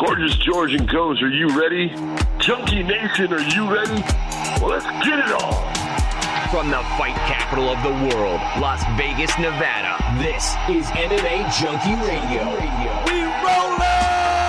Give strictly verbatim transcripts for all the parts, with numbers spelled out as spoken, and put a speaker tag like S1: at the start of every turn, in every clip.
S1: Gorgeous George and Goes, are you ready? Junkie Nation, are you ready? Well, let's get it on.
S2: From the fight capital of the world, Las Vegas, Nevada, this is M M A Junkie Radio.
S1: We rollin'!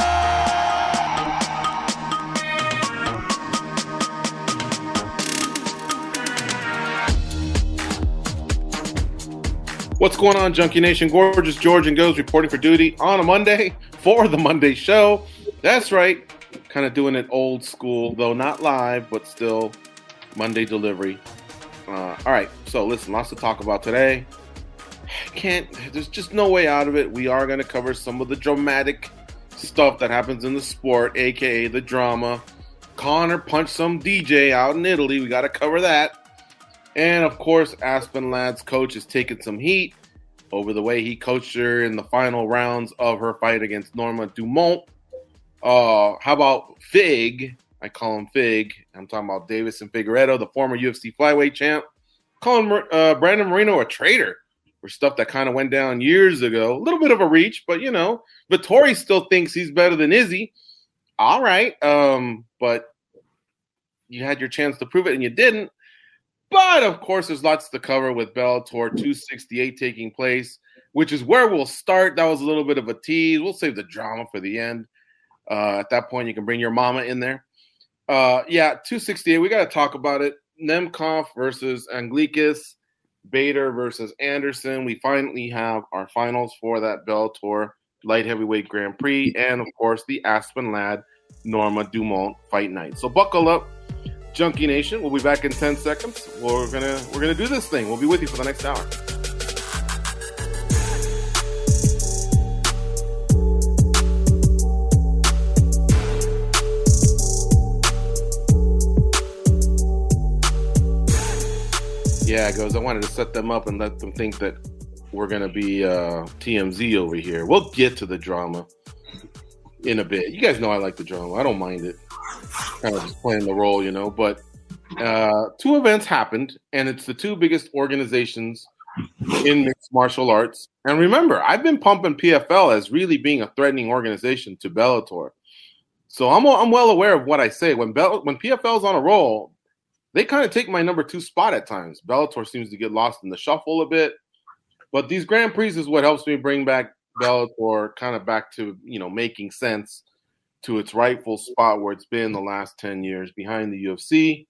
S3: What's going on, Junkie Nation? Gorgeous George and Goes reporting for duty on a Monday for the Monday show. That's right. Kind of doing it old school, though not live, but still Monday delivery. Uh, all right. So listen, lots to talk about today. Can't, there's just no way out of it. We are going to cover some of the dramatic stuff that happens in the sport, A K A the drama. Conor punched some D J out in Italy. We got to cover that. And, of course, Aspen Ladd's coach is taking some heat over the way he coached her in the final rounds of her fight against Norma Dumont. Uh, how about Fig? I call him Fig. I'm talking about Deiveson Figueiredo, the former U F C flyweight champ. Calling uh, Brandon Moreno a traitor for stuff that kind of went down years ago. A little bit of a reach, but, you know, Vettori still thinks he's better than Izzy. All right, um, but you had your chance to prove it and you didn't. But, of course, there's lots to cover with Bellator two sixty-eight taking place, which is where we'll start. That was a little bit of a tease. We'll save the drama for the end. Uh, at that point, you can bring your mama in there. Uh, yeah, two sixty-eight, we got to talk about it. Nemkov versus Anglickas, Bader versus Anderson. We finally have our finals for that Bellator light heavyweight Grand Prix. And, of course, the Aspen Ladd Norma Dumont fight night. So buckle up. Junkie Nation, we'll be back in ten seconds. We're gonna we're gonna do this thing. We'll be with you for the next hour. Yeah, it goes. I wanted to set them up and let them think that we're gonna be uh, T M Z over here. We'll get to the drama in a bit. You guys know I like the drama. I don't mind it. Kind of just playing the role, you know, but uh, two events happened, and it's the two biggest organizations in mixed martial arts. And remember, I've been pumping P F L as really being a threatening organization to Bellator. So I'm I'm well aware of what I say. When Bell, when P F L's on a roll, they kind of take my number two spot at times. Bellator seems to get lost in the shuffle a bit. But these Grand Prix is what helps me bring back Bellator kind of back to, you know, making sense to its rightful spot where it's been the last ten years behind the U F C.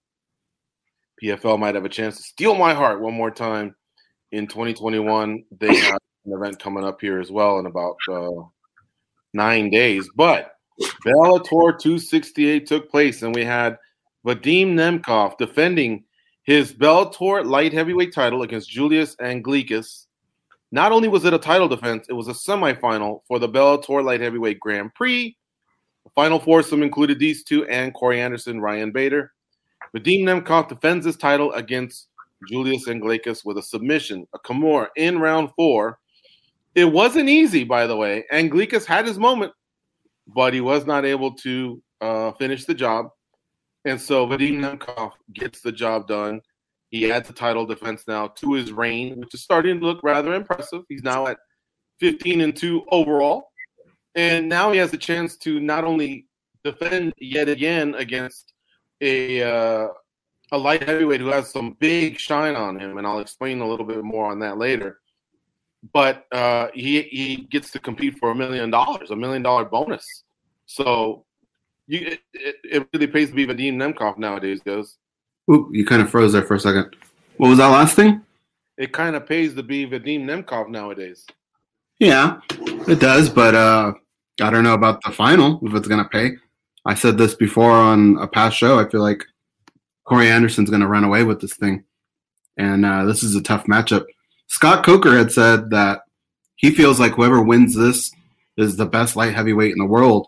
S3: P F L might have a chance to steal my heart one more time in twenty twenty-one. They have an event coming up here as well in about uh, nine days. But Bellator two sixty-eight took place, and we had Vadim Nemkov defending his Bellator light heavyweight title against Julius Anglickas. Not only was it a title defense, it was a semifinal for the Bellator light heavyweight Grand Prix. The final foursome included these two and Corey Anderson, Ryan Bader. Vadim Nemkov defends his title against Julius Anglickas with a submission, a Kimura, in round four. It wasn't easy, by the way. Anglickas had his moment, but he was not able to uh, finish the job. And so Vadim Nemkov gets the job done. He adds the title defense now to his reign, which is starting to look rather impressive. He's now at fifteen and two overall. And now he has a chance to not only defend yet again against a uh, a light heavyweight who has some big shine on him, and I'll explain a little bit more on that later. But uh, he he gets to compete for a million dollars, a million dollar bonus. So you it, it really pays to be Vadim Nemkov nowadays, goes.
S4: Ooh, you kind of froze there for a second. What was that last thing?
S3: It kind of pays to be Vadim Nemkov nowadays.
S4: Yeah, it does, but uh, I don't know about the final, if it's going to pay. I said this before on a past show. I feel like Corey Anderson's going to run away with this thing, and uh, this is a tough matchup. Scott Coker had said that he feels like whoever wins this is the best light heavyweight in the world.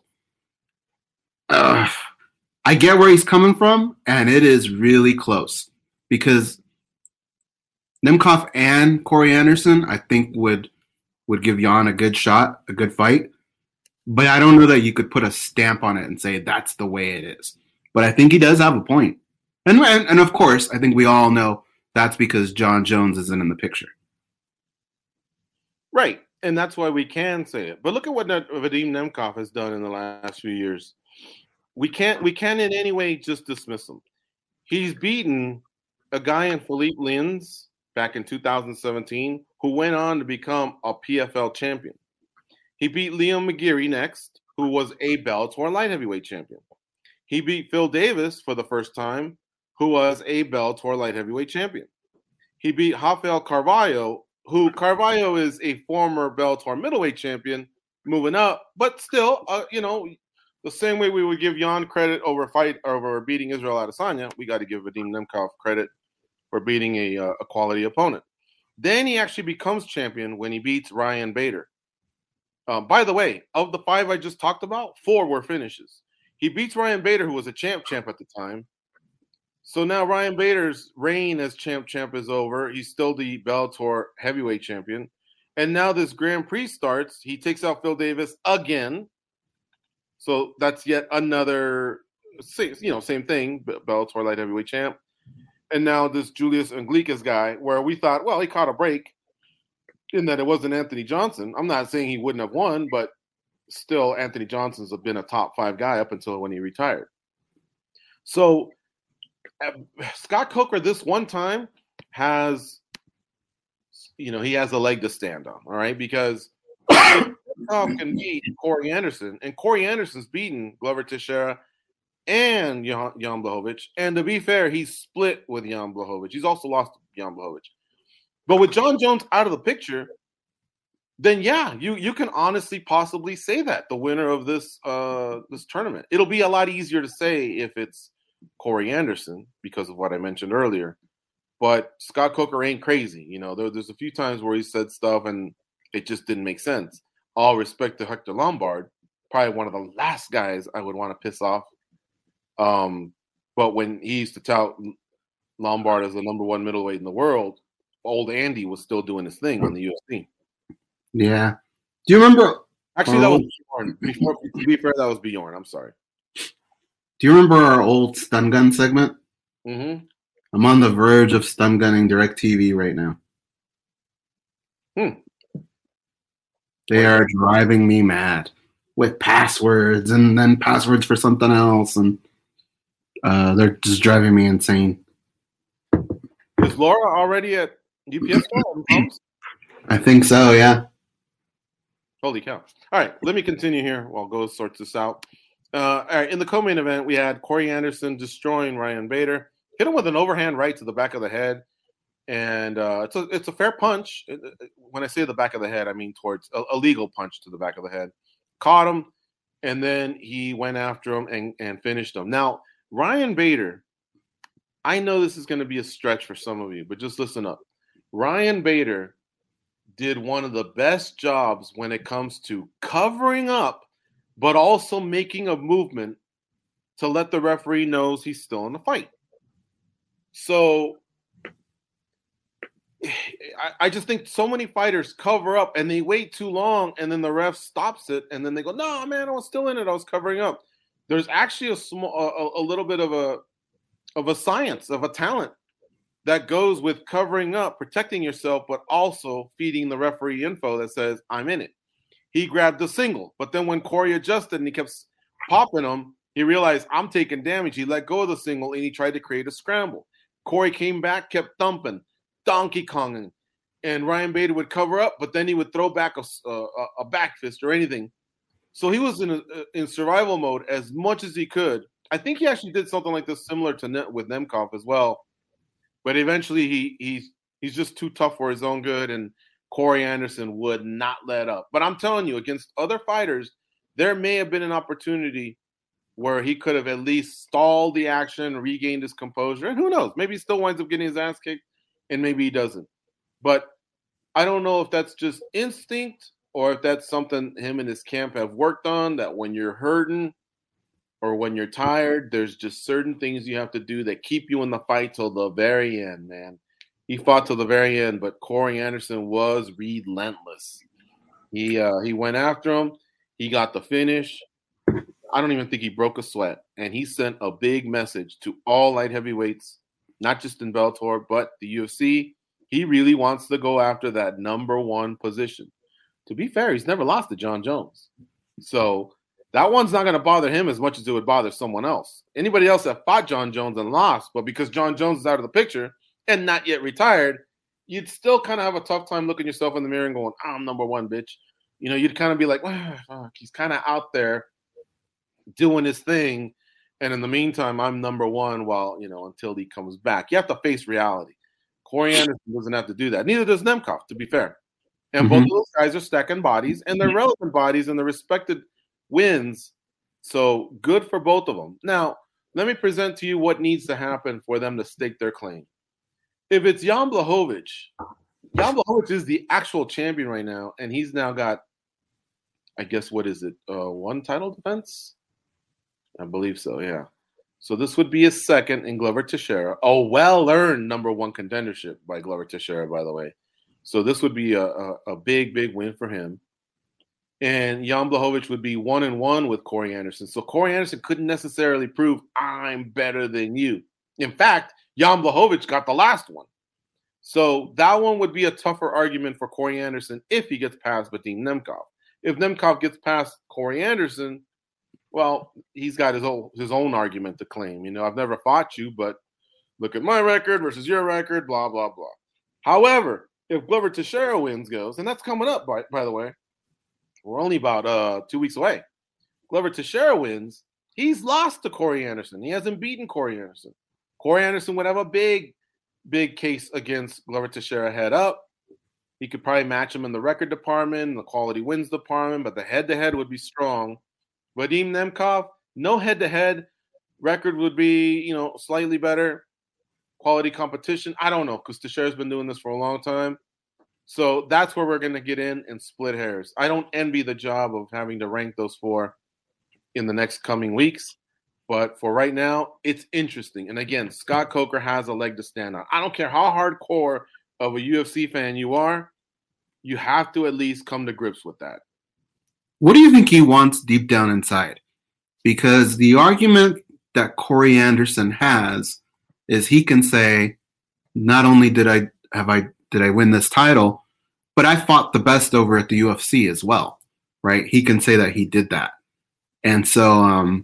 S4: Uh, I get where he's coming from, and it is really close because Nemkov and Corey Anderson, I think, would – would give Jan a good shot, a good fight. But I don't know that you could put a stamp on it and say that's the way it is. But I think he does have a point. And, and, and of course, I think we all know that's because John Jones isn't in the picture.
S3: Right. and that's why we can say it. But look at what Vadim Nemkov has done in the last few years. We can't we can't in any way just dismiss him. He's beaten a guy in Philippe Lins back in two thousand seventeen who went on to become a P F L champion. He beat Liam McGeary next, who was a Bellator light heavyweight champion. He beat Phil Davis for the first time, who was a Bellator light heavyweight champion. He beat Rafael Carvalho, who Carvalho is a former Bellator middleweight champion, moving up, but still, uh, you know, the same way we would give Jan credit over fight over beating Israel Adesanya, we got to give Vadim Nemkov credit for beating a, uh, a quality opponent. Then he actually becomes champion when he beats Ryan Bader. Uh, by the way, of the five I just talked about, four were finishes. He beats Ryan Bader, who was a champ champ at the time. So now Ryan Bader's reign as champ champ is over. He's still the Bellator heavyweight champion. And now this Grand Prix starts. He takes out Phil Davis again. So that's yet another, you know, same thing, Bellator light heavyweight champ. And now this Julius Anglikas guy, where we thought, well, he caught a break in that it wasn't Anthony Johnson. I'm not saying he wouldn't have won, but still Anthony Johnson's been a top five guy up until when he retired. So uh, Scott Coker this one time has, you know, he has a leg to stand on, all right? Because Tom can beat Corey Anderson, and Corey Anderson's beaten Glover Teixeira and Jan, Jan Blachowicz. And to be fair, he's split with Jan Blachowicz. He's also lost to Jan Blachowicz. But with John Jones out of the picture, then yeah, you you can honestly possibly say that the winner of this uh, this tournament. It'll be a lot easier to say if it's Corey Anderson because of what I mentioned earlier. But Scott Coker ain't crazy. You know, there, there's a few times where he said stuff and it just didn't make sense. All respect to Hector Lombard, probably one of the last guys I would want to piss off. Um, but when he used to tout Lombard as the number one middleweight in the world, old Andy was still doing his thing on the U F C.
S4: Yeah. Do you remember?
S3: Actually, that was Bjorn. Before, to be fair, that was Bjorn. I'm sorry.
S4: Do you remember our old stun gun segment?
S3: Mm-hmm.
S4: I'm on the verge of stun gunning DirecTV right now.
S3: Hmm.
S4: They are driving me mad with passwords and then passwords for something else, and uh, they're just driving me insane.
S3: Is Laura already at U P S?
S4: I think so, yeah.
S3: Holy cow. All right, let me continue here while Go sorts this out. Uh, all right, in the co-main event, we had Corey Anderson destroying Ryan Bader. Hit him with an overhand right to the back of the head. And uh, it's, a, it's a fair punch. When I say the back of the head, I mean towards a, a legal punch to the back of the head. Caught him, and then he went after him and, and finished him. Now, Ryan Bader, I know this is going to be a stretch for some of you, but just listen up. Ryan Bader did one of the best jobs when it comes to covering up, but also making a movement to let the referee knows he's still in the fight. So I, I just think so many fighters cover up and they wait too long, and then the ref stops it, and then they go, "No, man, I was still in it. I was covering up." There's actually a small, a, a little bit of a of a science, of a talent that goes with covering up, protecting yourself, but also feeding the referee info that says, "I'm in it." He grabbed the single, but then when Corey adjusted and he kept popping him, he realized, I'm taking damage. He let go of the single and he tried to create a scramble. Corey came back, kept thumping, Donkey Konging, and Ryan Bader would cover up, but then he would throw back a, a, a back fist or anything. So he was in a, in survival mode as much as he could. I think he actually did something like this similar to with Nemkov as well. But eventually he he's he's just too tough for his own good, and Corey Anderson would not let up. But I'm telling you, against other fighters, there may have been an opportunity where he could have at least stalled the action, regained his composure, and who knows? Maybe he still winds up getting his ass kicked, and maybe he doesn't. But I don't know if that's just instinct or if that's something him and his camp have worked on, that when you're hurting or when you're tired, there's just certain things you have to do that keep you in the fight till the very end, man. He fought till the very end, but Corey Anderson was relentless. He uh, he went after him. He got the finish. I don't even think he broke a sweat. And he sent a big message to all light heavyweights, not just in Bellator, but the U F C. He really wants to go after that number one position. to be fair, he's never lost to John Jones. So that one's not going to bother him as much as it would bother someone else. Anybody else that fought John Jones and lost, but because John Jones is out of the picture and not yet retired, you'd still kind of have a tough time looking yourself in the mirror and going, I'm number one, bitch. You know, you'd kind of be like, oh, fuck, he's kind of out there doing his thing. And in the meantime, I'm number one while, you know, until he comes back. You have to face reality. Corey Anderson doesn't have to do that. Neither does Nemkov, to be fair. And mm-hmm. both of those guys are stacking bodies, and they're relevant bodies in the respected wins. So good for both of them. Now, let me present to you what needs to happen for them to stake their claim. If it's Jan Blachowicz, Jan Blachowicz is the actual champion right now, and he's now got, I guess, what is it, uh, one title defense? I believe so, yeah. So this would be his second in Glover Teixeira. A well-earned number one contendership by Glover Teixeira, by the way. So this would be a, a, a big, big win for him. And Jan Blachowicz would be one and one with Corey Anderson. So Corey Anderson couldn't necessarily prove I'm better than you. In fact, Jan Blachowicz got the last one. So that one would be a tougher argument for Corey Anderson if he gets past Vadim Nemkov. If Nemkov gets past Corey Anderson, well, he's got his own his own argument to claim. You know, I've never fought you, but look at my record versus your record, blah, blah, blah. However, if Glover Teixeira wins goes, and that's coming up, by, by the way, we're only about uh, two weeks away. Glover Teixeira wins, he's lost to Corey Anderson. He hasn't beaten Corey Anderson. Corey Anderson would have a big, big case against Glover Teixeira head up. He could probably match him in the record department, the quality wins department, but the head-to-head would be strong. Vadim Nemkov, no head-to-head. Record would be, you know, slightly better. Quality competition, I don't know, because Teixeira's been doing this for a long time. So that's where we're going to get in and split hairs. I don't envy the job of having to rank those four in the next coming weeks. But for right now, it's interesting. And again, Scott Coker has a leg to stand on. I don't care how hardcore of a U F C fan you are, you have to at least come to grips with that.
S4: What do you think he wants deep down inside? Because the argument that Corey Anderson has is he can say, not only did I have I did I win this title, but I fought the best over at the U F C as well, right? He can say that he did that. And so um,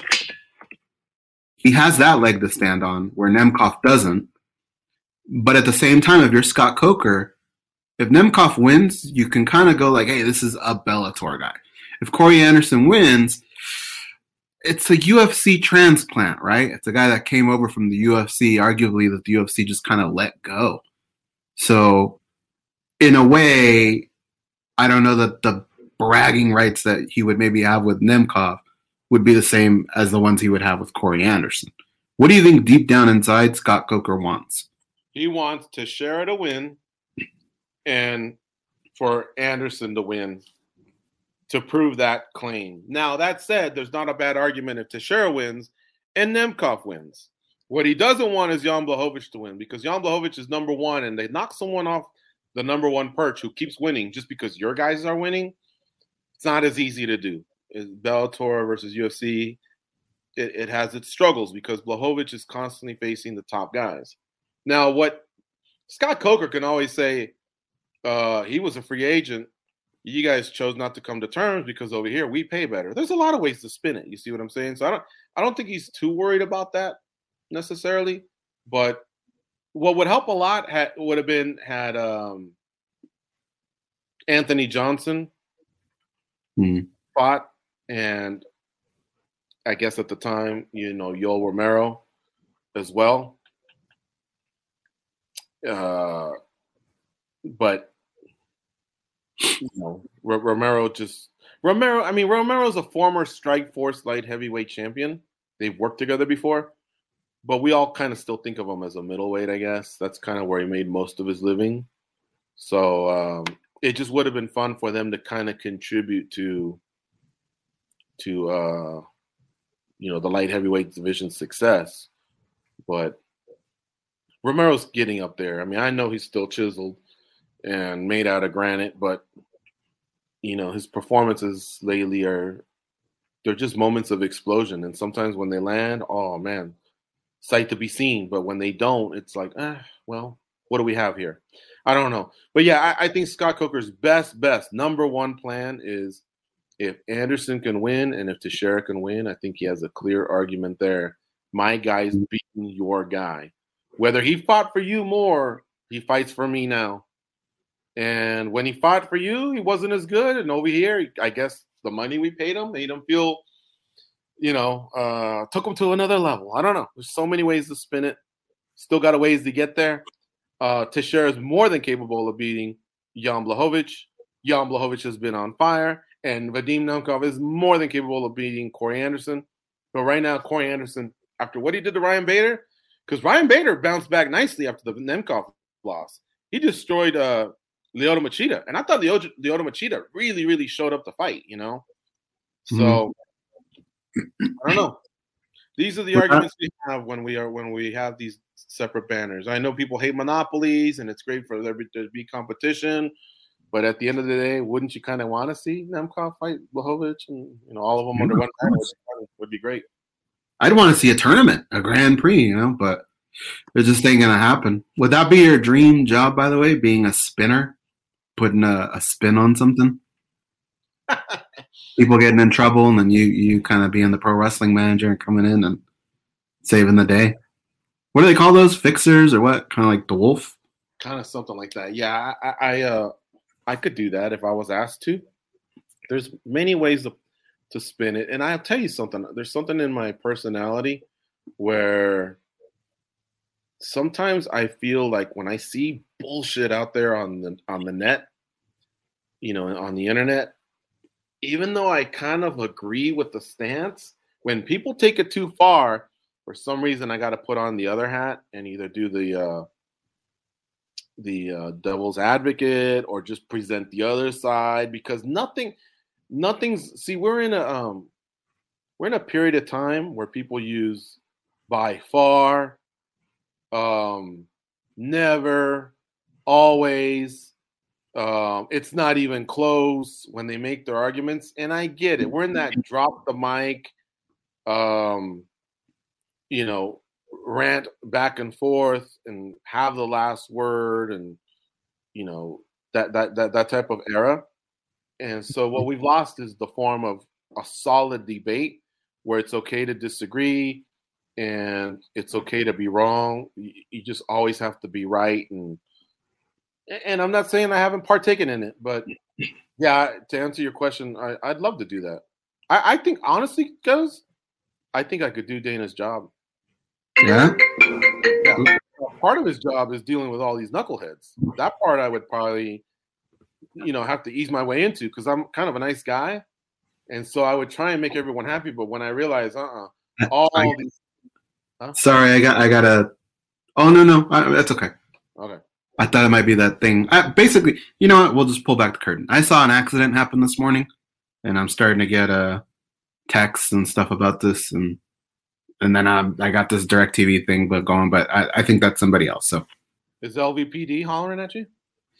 S4: he has that leg to stand on where Nemkov doesn't. But at the same time, if you're Scott Coker, if Nemkov wins, you can kind of go like, hey, this is a Bellator guy. If Corey Anderson wins, it's a U F C transplant, right? It's a guy that came over from the U F C, arguably that the U F C just kind of let go. So in a way, I don't know that the bragging rights that he would maybe have with Nemkov would be the same as the ones he would have with Corey Anderson. What do you think deep down inside Scott Coker wants?
S3: He wants Teixeira to win and for Anderson to win to prove that claim. Now, that said, there's not a bad argument if Teixeira wins and Nemkov wins. What he doesn't want is Jan Blachowicz to win because Jan Blachowicz is number one and they knock someone off the number one perch who keeps winning just because your guys are winning. It's not as easy to do. It's Bellator versus U F C, it, it has its struggles because Blachowicz is constantly facing the top guys. Now, what Scott Coker can always say, uh, he was a free agent. You guys chose not to come to terms because over here we pay better. There's a lot of ways to spin it. You see what I'm saying? So I don't, I don't think he's too worried about that necessarily. But what would help a lot had, would have been had um, Anthony Johnson
S4: mm.
S3: fought, and I guess at the time, you know, Yoel Romero as well. Uh, but. You know, R- Romero just Romero. I mean, Romero's a former Strikeforce light heavyweight champion. They've worked together before, but we all kind of still think of him as a middleweight. I guess that's kind of where he made most of his living. So um, it just would have been fun for them to kind of contribute to to uh, you know the light heavyweight division's success. But Romero's getting up there. I mean, I know he's still chiseled and made out of granite, but you know, his performances lately are, they're just moments of explosion. And sometimes when they land, oh man, sight to be seen. But when they don't, it's like, ah, well, what do we have here? I don't know. But yeah, I, I think Scott Coker's best, best number one plan is if Anderson can win and if Teixeira can win, I think he has a clear argument there. My guy's beating your guy. Whether he fought for you more, he fights for me now. And when he fought for you, he wasn't as good. And over here, I guess the money we paid him made him feel, you know, uh, took him to another level. I don't know. There's so many ways to spin it. Still got a ways to get there. Uh, Teixeira is more than capable of beating Jan Blachowicz. Jan Blachowicz has been on fire. And Vadim Nemkov is more than capable of beating Corey Anderson. But right now, Corey Anderson, after what he did to Ryan Bader, because Ryan Bader bounced back nicely after the Nemkov loss. He destroyed uh, Lyoto Machida. And I thought Lyoto, Lyoto Machida really, really showed up to fight, you know? So, mm-hmm. I don't know. These are the arguments we have when we are when we have these separate banners. I know people hate monopolies, and it's great for there to be competition. But at the end of the day, wouldn't you kind of want to see Nemkov fight Blachowicz and you know all of them under one banner would be great.
S4: I'd want to see a tournament, a Grand Prix, you know, but it just ain't gonna happen. Would that be your dream job, by the way, being a spinner, putting a, a spin on something? People getting in trouble, and then you you kind of being the pro wrestling manager and coming in and saving the day. What do they call those? Fixers or what? Kind of like the Wolf?
S3: Kind of something like that. Yeah, I, I uh I could do that if I was asked to. There's many ways to to spin it, and I'll tell you something. There's something in my personality where sometimes I feel like when I see bullshit out there on the on the net, you know, on the internet, even though I kind of agree with the stance, when people take it too far, for some reason I got to put on the other hat and either do the uh, the uh, devil's advocate or just present the other side because nothing, nothing's. See, we're in a um, we're in a period of time where people use by far, um, never, always. Um, it's not even close when they make their arguments, and I get it. We're in that drop the mic, um, you know, rant back and forth and have the last word, and you know that that that that type of era. And so what we've lost is the form of a solid debate where it's okay to disagree and it's okay to be wrong. You, you just always have to be right and. And I'm not saying I haven't partaken in it, but yeah, to answer your question, I, I'd love to do that. I, I think, honestly, guys, I think I could do Dana's job.
S4: Yeah?
S3: Yeah. Part of his job is dealing with all these knuckleheads. That part I would probably, you know, have to ease my way into because I'm kind of a nice guy. And so I would try and make everyone happy. But when I realize, uh-uh, all
S4: I,
S3: these. Huh?
S4: Sorry, I got, I got to. Oh, no, no. I, that's okay.
S3: Okay.
S4: I thought it might be that thing. I, basically, you know what? We'll just pull back the curtain. I saw an accident happen this morning, and I'm starting to get uh, texts and stuff about this, and and then I, I got this DirecTV thing but going, but I, I think that's somebody else. So,
S3: is L V P D hollering at you?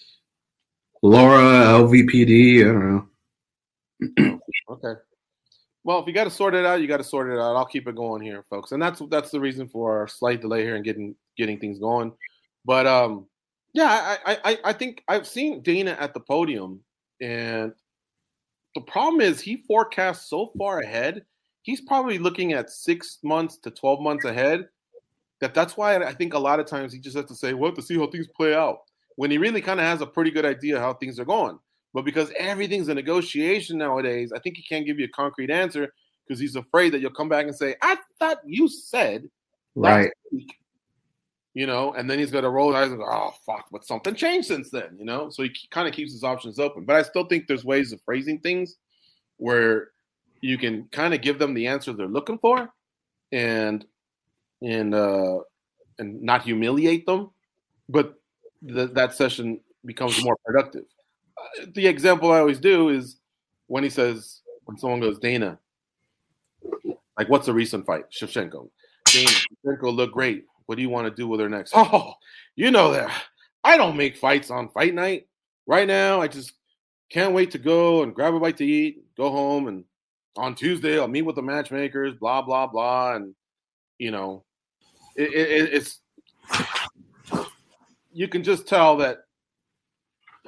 S4: Laura, L V P D, I don't
S3: know. Okay. Well, if you got to sort it out, you got to sort it out. I'll keep it going here, folks, and that's that's the reason for our slight delay here and getting getting things going. But um. Yeah, I, I I think I've seen Dana at the podium, and the problem is he forecasts so far ahead. He's probably looking at six months to twelve months ahead. That that's why I think a lot of times he just has to say, "Well, to see how things play out," when he really kind of has a pretty good idea how things are going. But because everything's a negotiation nowadays, I think he can't give you a concrete answer because he's afraid that you'll come back and say, "I thought you said
S4: right."
S3: Week. You know, and then he's going to roll his eyes and go, oh, fuck, but something changed since then, you know? So he kind of keeps his options open. But I still think there's ways of phrasing things where you can kind of give them the answer they're looking for and and uh, and not humiliate them. But the, that session becomes more productive. Uh, the example I always do is when he says, when someone goes, Dana, like, what's a recent fight? Shevchenko. Dana, Shevchenko looked great. What do you want to do with her next? Oh, you know that I don't make fights on fight night. Right now, I just can't wait to go and grab a bite to eat, go home, and on Tuesday I'll meet with the matchmakers, blah, blah, blah. And, you know, it, it, it's – you can just tell that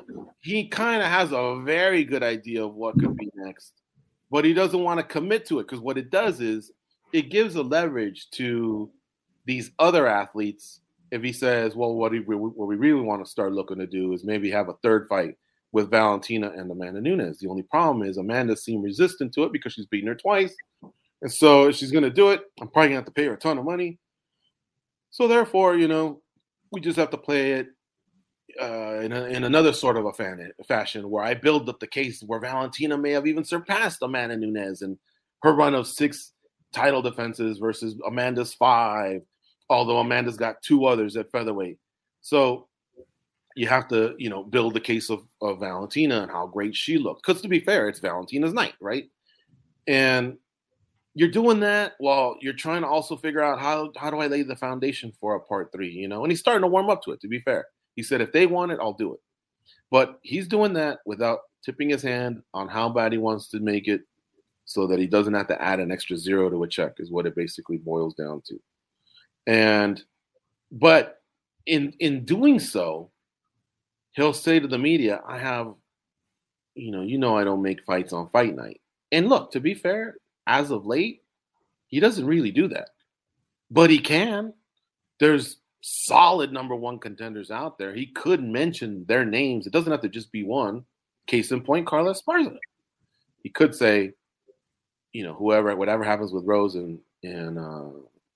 S3: he kind of has a very good idea of what could be next, but he doesn't want to commit to it because what it does is it gives a leverage to these other athletes. If he says, well, what, he, what we really want to start looking to do is maybe have a third fight with Valentina and Amanda Nunes. The only problem is Amanda seemed resistant to it because she's beaten her twice. And so if she's going to do it, I'm probably going to have to pay her a ton of money. So therefore, you know, we just have to play it uh, in, a, in another sort of a fan, fashion where I build up the case where Valentina may have even surpassed Amanda Nunes and her run of six title defenses versus Amanda's five, although Amanda's got two others at featherweight. So you have to, you know, build the case of, of Valentina and how great she looked. Because to be fair, it's Valentina's night, right? And you're doing that while you're trying to also figure out how, how do I lay the foundation for a part three, you know? And he's starting to warm up to it, to be fair. He said, if they want it, I'll do it. But he's doing that without tipping his hand on how bad he wants to make it so that he doesn't have to add an extra zero to a check is what it basically boils down to. And, but in in doing so, he'll say to the media, I have, you know, you know I don't make fights on fight night. And look, to be fair, as of late, he doesn't really do that. But he can. There's solid number one contenders out there. He could mention their names. It doesn't have to just be one. Case in point, Carla Esparza. He could say, you know, whoever, whatever happens with Rose and, and uh,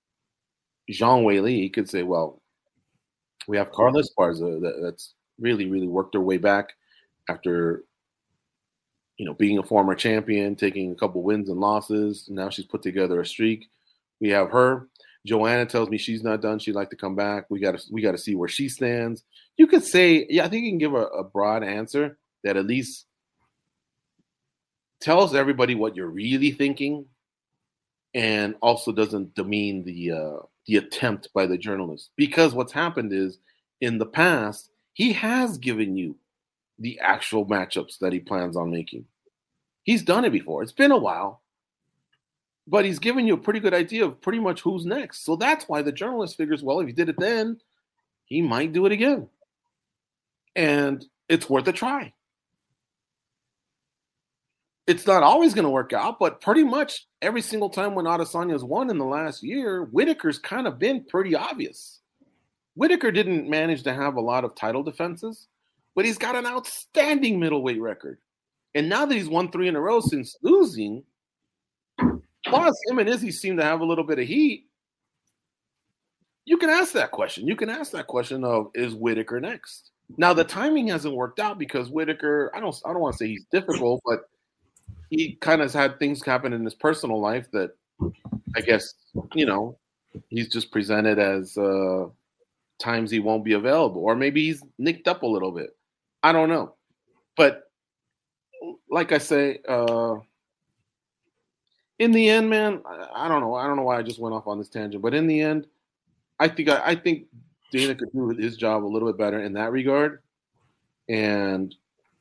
S3: Zhang Weili, he could say, well, we have Carla Esparza that, that's really, really worked her way back after, you know, being a former champion, taking a couple wins and losses. Now she's put together a streak. We have her. Joanna tells me she's not done. She'd like to come back. We got to we got to see where she stands. You could say, yeah, I think you can give a, a broad answer that at least tells everybody what you're really thinking, and also doesn't demean the uh, the attempt by the journalist. Because what's happened is, in the past, he has given you the actual matchups that he plans on making. He's done it before. It's been a while. But he's given you a pretty good idea of pretty much who's next. So that's why the journalist figures, well, if he did it then, he might do it again. And it's worth a try. It's not always going to work out, but pretty much every single time when Adesanya's won in the last year, Whitaker's kind of been pretty obvious. Whitaker didn't manage to have a lot of title defenses, but he's got an outstanding middleweight record. And now that he's won three in a row since losing, plus him and Izzy seem to have a little bit of heat, you can ask that question. You can ask that question of, is Whitaker next? Now, the timing hasn't worked out because Whitaker, I don't, I don't want to say he's difficult, but he kind of had things happen in his personal life that I guess, you know, he's just presented as uh, times he won't be available. Or maybe he's nicked up a little bit. I don't know. But like I say, uh, in the end, man, I, I don't know. I don't know why I just went off on this tangent. But in the end, I think I, I think Dana could do his job a little bit better in that regard. And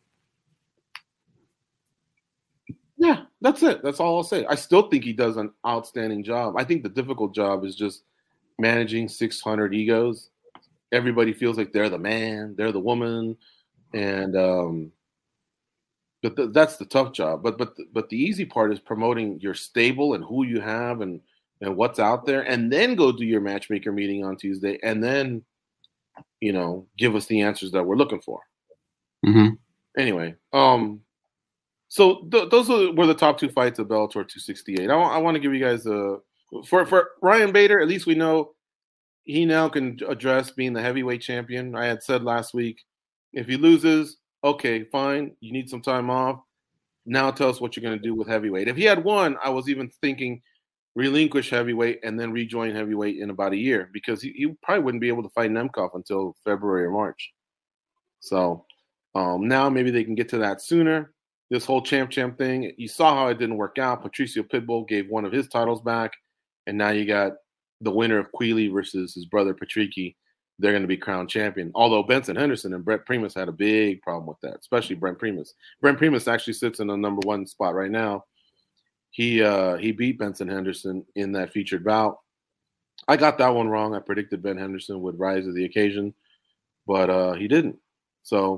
S3: yeah, that's it. That's all I'll say. I still think he does an outstanding job. I think the difficult job is just managing six hundred egos. Everybody feels like they're the man, they're the woman, and um, but the, that's the tough job. But but but the easy part is promoting your stable and who you have and and what's out there, and then go do your matchmaker meeting on Tuesday, and then you know give us the answers that we're looking for.
S4: Mm-hmm.
S3: Anyway, um. So th- those were the top two fights of Bellator two sixty-eight. I, w- I want to give you guys a for for Ryan Bader. At least we know he now can address being the heavyweight champion. I had said last week, if he loses, okay, fine. You need some time off. Now tell us what you're going to do with heavyweight. If he had won, I was even thinking relinquish heavyweight and then rejoin heavyweight in about a year because he, he probably wouldn't be able to fight Nemkov until February or March. So um, now maybe they can get to that sooner. This whole champ champ thing, you saw how it didn't work out. Patricio Pitbull gave one of his titles back, and now you got the winner of Queally versus his brother Patricky. They're going to be crowned champion. Although Benson Henderson and Brent Primus had a big problem with that, especially Brent Primus. Brent Primus actually sits in the number one spot right now. He uh, he beat Benson Henderson in that featured bout. I got that one wrong. I predicted Ben Henderson would rise to the occasion, but uh, he didn't. So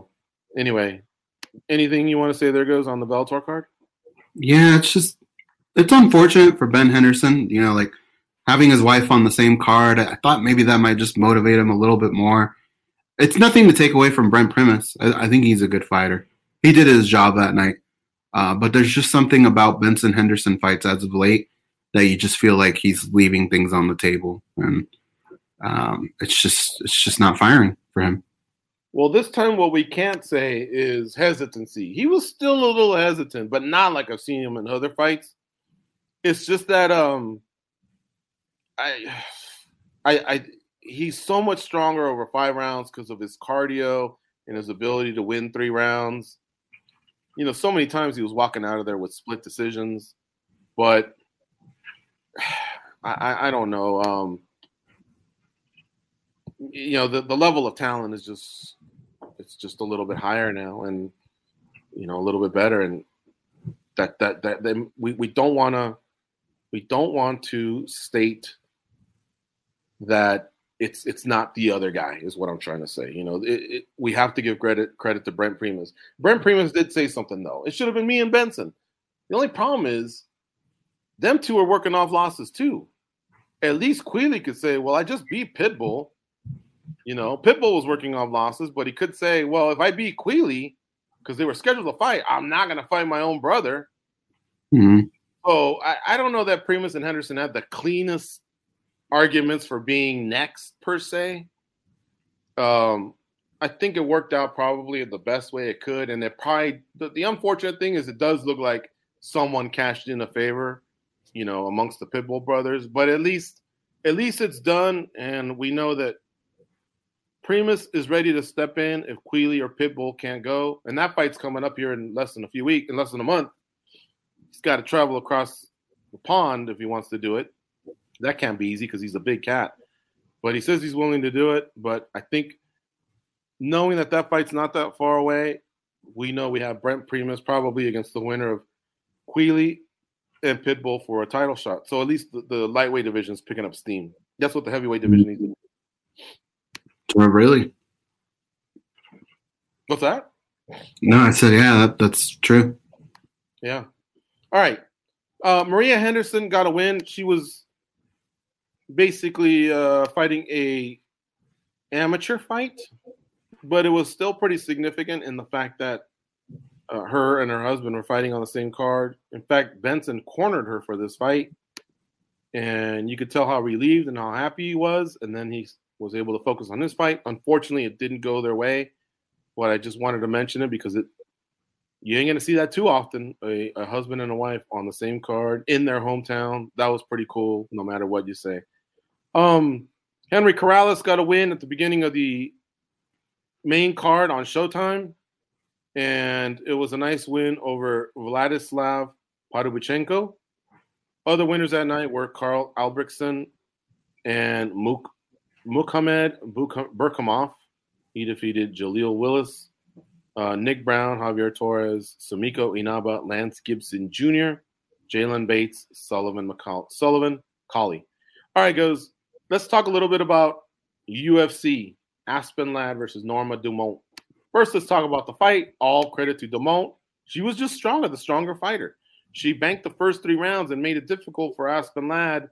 S3: Anyway, anything you want to say there goes on the Bellator card?
S4: Yeah, it's just it's unfortunate for Ben Henderson. You know, like having his wife on the same card. I thought maybe that might just motivate him a little bit more. It's nothing to take away from Brent Primus. I, I think he's a good fighter. He did his job that night. Uh, but there's just something about Benson Henderson fights as of late that you just feel like he's leaving things on the table, and um, it's just it's just not firing for him.
S3: Well, this time what we can't say is hesitancy. He was still a little hesitant, but not like I've seen him in other fights. It's just that um, I, I, I, he's so much stronger over five rounds because of his cardio and his ability to win three rounds. You know, so many times he was walking out of there with split decisions, but I, I don't know. Um, you know, the, the level of talent is just, it's just a little bit higher now, and, you know, a little bit better. And that, that, that, that we, we don't want to, we don't want to state that it's, it's not the other guy is what I'm trying to say. You know, it, it, we have to give credit, credit to Brent Primus. Brent Primus did say something though. It should have been me and Benson. The only problem is them two are working off losses too. At least Queally could say, well, I just beat Pitbull. You know, Pitbull was working off losses, but he could say, well, if I beat Queally, because they were scheduled to fight, I'm not going to fight my own brother.
S4: Mm-hmm.
S3: So I, I don't know that Primus and Henderson had the cleanest arguments for being next, per se. Um, I think it worked out probably the best way it could. And it probably, the, the unfortunate thing is it does look like someone cashed in a favor, you know, amongst the Pitbull brothers. But at least, at least it's done. And we know that Primus is ready to step in if Queally or Pitbull can't go. And that fight's coming up here in less than a few weeks, in less than a month. He's got to travel across the pond if he wants to do it. That can't be easy because he's a big cat. But he says he's willing to do it. But I think knowing that that fight's not that far away, we know we have Brent Primus probably against the winner of Queally and Pitbull for a title shot. So at least the, the lightweight division is picking up steam. That's what the heavyweight division needs to do.
S4: Oh, really?
S3: What's that?
S4: No, I said, yeah, that, that's true.
S3: Yeah. All right. Uh, Maria Henderson got a win. She was basically uh, fighting a amateur fight, but it was still pretty significant in the fact that uh, her and her husband were fighting on the same card. In fact, Benson cornered her for this fight, and you could tell how relieved and how happy he was, and then he was able to focus on his fight. Unfortunately, it didn't go their way, but I just wanted to mention it because it you ain't going to see that too often, a, a husband and a wife on the same card in their hometown. That was pretty cool, no matter what you say. Um, Henry Corrales got a win at the beginning of the main card on Showtime, and it was a nice win over Vladislav Parubichenko. Other winners that night were Carl Albrechtsen and Muk- Mukhamed Burkamov. He defeated Jaleel Willis, uh, Nick Brown, Javier Torres, Sumiko Inaba, Lance Gibson Junior, Jalen Bates, Sullivan McCall- Sullivan Colley. All right, guys, let's talk a little bit about U F C, Aspen Ladd versus Norma Dumont. First, let's talk about the fight. All credit to Dumont. She was just stronger, the stronger fighter. She banked the first three rounds and made it difficult for Aspen Ladd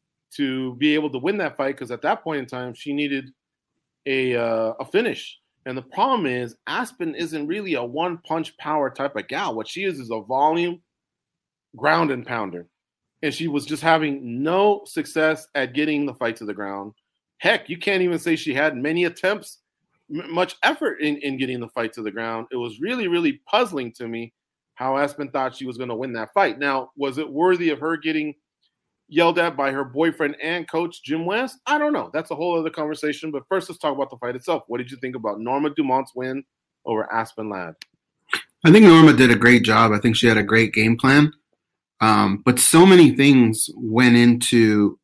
S3: to be able to win that fight because at that point in time, she needed a uh, a finish. And the problem is Aspen isn't really a one-punch power type of gal. What she is is a volume ground and pounder. And she was just having no success at getting the fight to the ground. Heck, you can't even say she had many attempts, m- much effort in, in getting the fight to the ground. It was really, really puzzling to me how Aspen thought she was going to win that fight. Now, was it worthy of her getting yelled at by her boyfriend and coach, Jim West? I don't know. That's a whole other conversation. But first, let's talk about the fight itself. What did you think about Norma Dumont's win over Aspen Ladd?
S4: I think Norma did a great job. I think she had a great game plan. Um, but so many things went into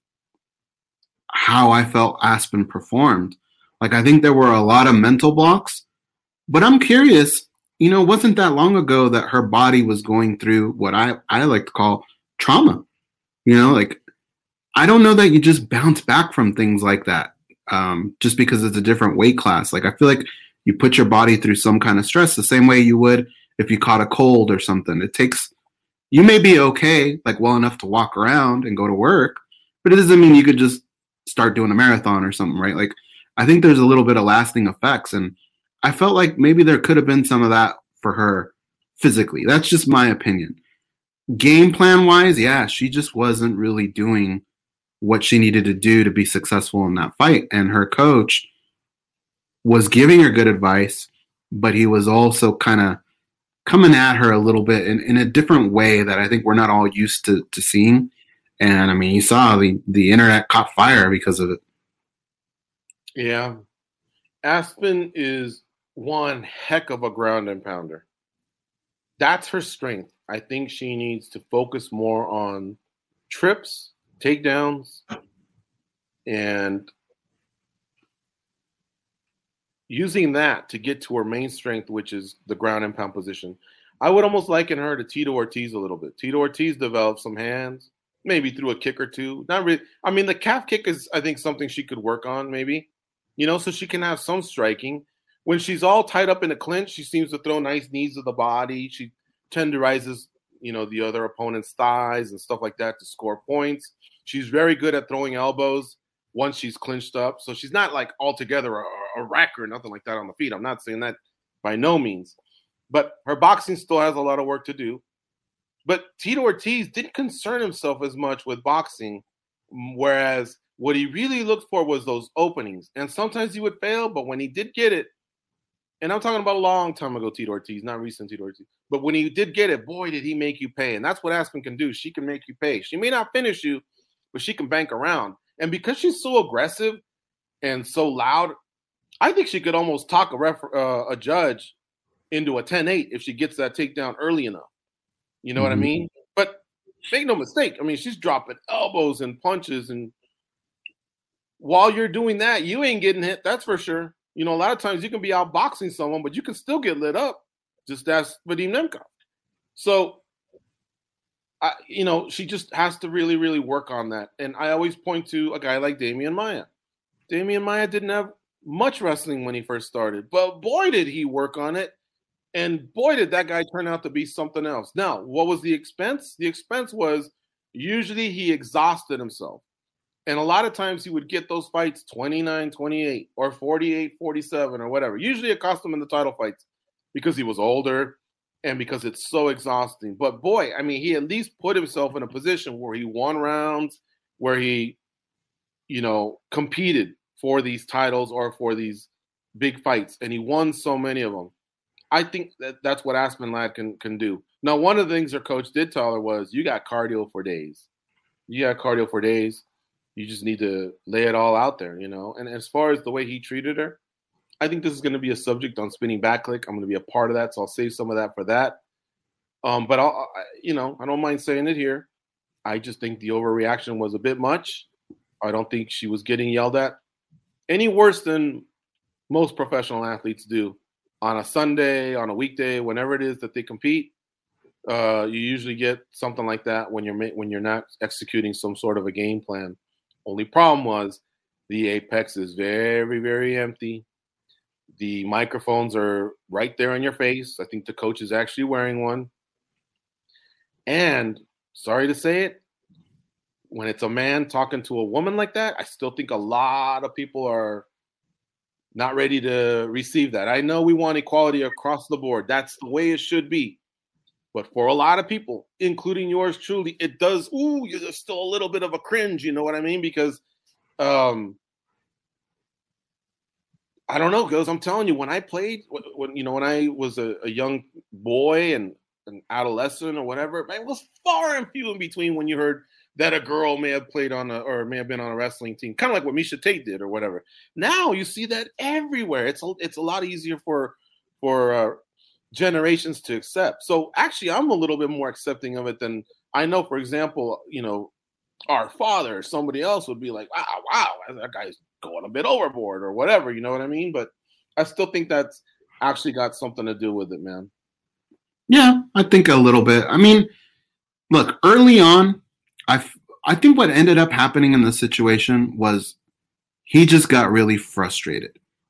S4: how I felt Aspen performed. Like, I think there were a lot of mental blocks. But I'm curious, you know, it wasn't that long ago that her body was going through what I, I like to call trauma. You know, like, I don't know that you just bounce back from things like that um, just because it's a different weight class. Like, I feel like You put your body through some kind of stress the same way you would if you caught a cold or something. It takes, you may be okay, like well enough to walk around and go to work, but it doesn't mean you could just start doing a marathon or something, right? Like, I think there's a little bit of lasting effects. And I felt like maybe there could have been some of that for her physically. That's just my opinion. Game plan wise, yeah, she just wasn't really doing what she needed to do to be successful in that fight. And her coach was giving her good advice, but he was also kind of coming at her a little bit in, in a different way that I think we're not all used to, to seeing. And I mean, you saw the, the internet caught fire because of it.
S3: Yeah. Aspen is one heck of a ground and pounder. That's her strength. I think she needs to focus more on trips, takedowns, and using that to get to her main strength, which is the ground and pound position. I would almost liken her to Tito Ortiz a little bit. Tito Ortiz developed some hands, maybe threw a kick or two. Not really. I mean, the calf kick is, I think, something she could work on maybe, you know, so she can have some striking. When she's all tied up in a clinch, she seems to throw nice knees to the body. She tenderizes, you know, the other opponent's thighs and stuff like that to score points. She's very good at throwing elbows once she's clinched up. So she's not like altogether a, a wreck or nothing like that on the feet. I'm not saying that by no means. But her boxing still has a lot of work to do. But Tito Ortiz didn't concern himself as much with boxing, whereas what he really looked for was those openings. And sometimes he would fail, but when he did get it, and I'm talking about a long time ago, Tito Ortiz, not recent Tito Ortiz. But when he did get it, boy, did he make you pay. And that's what Aspen can do. She can make you pay. She may not finish you, but she can bank around. And because she's so aggressive and so loud, I think she could almost talk a, ref, uh, a judge into a ten eight if she gets that takedown early enough. You know mm-hmm. what I mean? But make no mistake. I mean, she's dropping elbows and punches. And while you're doing that, you ain't getting hit. That's for sure. You know, a lot of times you can be outboxing someone, but you can still get lit up. Just ask Vadim Nemkov. So, I, you know, she just has to really, really work on that. And I always point to a guy like Damian Maia. Damian Maia didn't have much wrestling when he first started, but boy, did he work on it. And boy, did that guy turn out to be something else. Now, what was the expense? The expense was usually he exhausted himself. And a lot of times he would get those fights twenty-nine twenty-eight or forty-eight forty-seven or whatever. Usually it cost him in the title fights because he was older and because it's so exhausting. But boy, I mean, he at least put himself in a position where he won rounds, where he, you know, competed for these titles or for these big fights. And he won so many of them. I think that that's what Aspen Ladd can, can do. Now, one of the things her coach did tell her was, you got cardio for days. You got cardio for days. You just need to lay it all out there, you know. And as far as the way he treated her, I think this is going to be a subject on Spinning Backlick. I'm going to be a part of that, so I'll save some of that for that. Um, but, I'll, I, you know, I don't mind saying it here. I just think the overreaction was a bit much. I don't think she was getting yelled at any worse than most professional athletes do on a Sunday, on a weekday, whenever it is that they compete. Uh, you usually get something like that when you're when you're not executing some sort of a game plan. Only problem was the Apex is very, very empty. The microphones are right there in your face. I think the coach is actually wearing one. And sorry to say it, when it's a man talking to a woman like that, I still think a lot of people are not ready to receive that. I know we want equality across the board. That's the way it should be. But for a lot of people, including yours truly, it does, ooh, there's still a little bit of a cringe, you know what I mean? Because, um, I don't know, because I'm telling you, when I played, when you know, when I was a, a young boy and an adolescent or whatever, it was far and few in between when you heard that a girl may have played on a, or may have been on a wrestling team, kind of like what Miesha Tate did or whatever. Now you see that everywhere. It's a, it's a lot easier for, for, uh, generations to accept. So actually, I'm a little bit more accepting of it than I know. For example, you know, our father, somebody else would be like, wow, wow, that guy's going a bit overboard or whatever. You know what I mean? But I still think that's actually got something to do with it, man.
S4: Yeah, I think a little bit. I mean, look, early on, I I think what ended up happening in this situation was he just got really frustrated.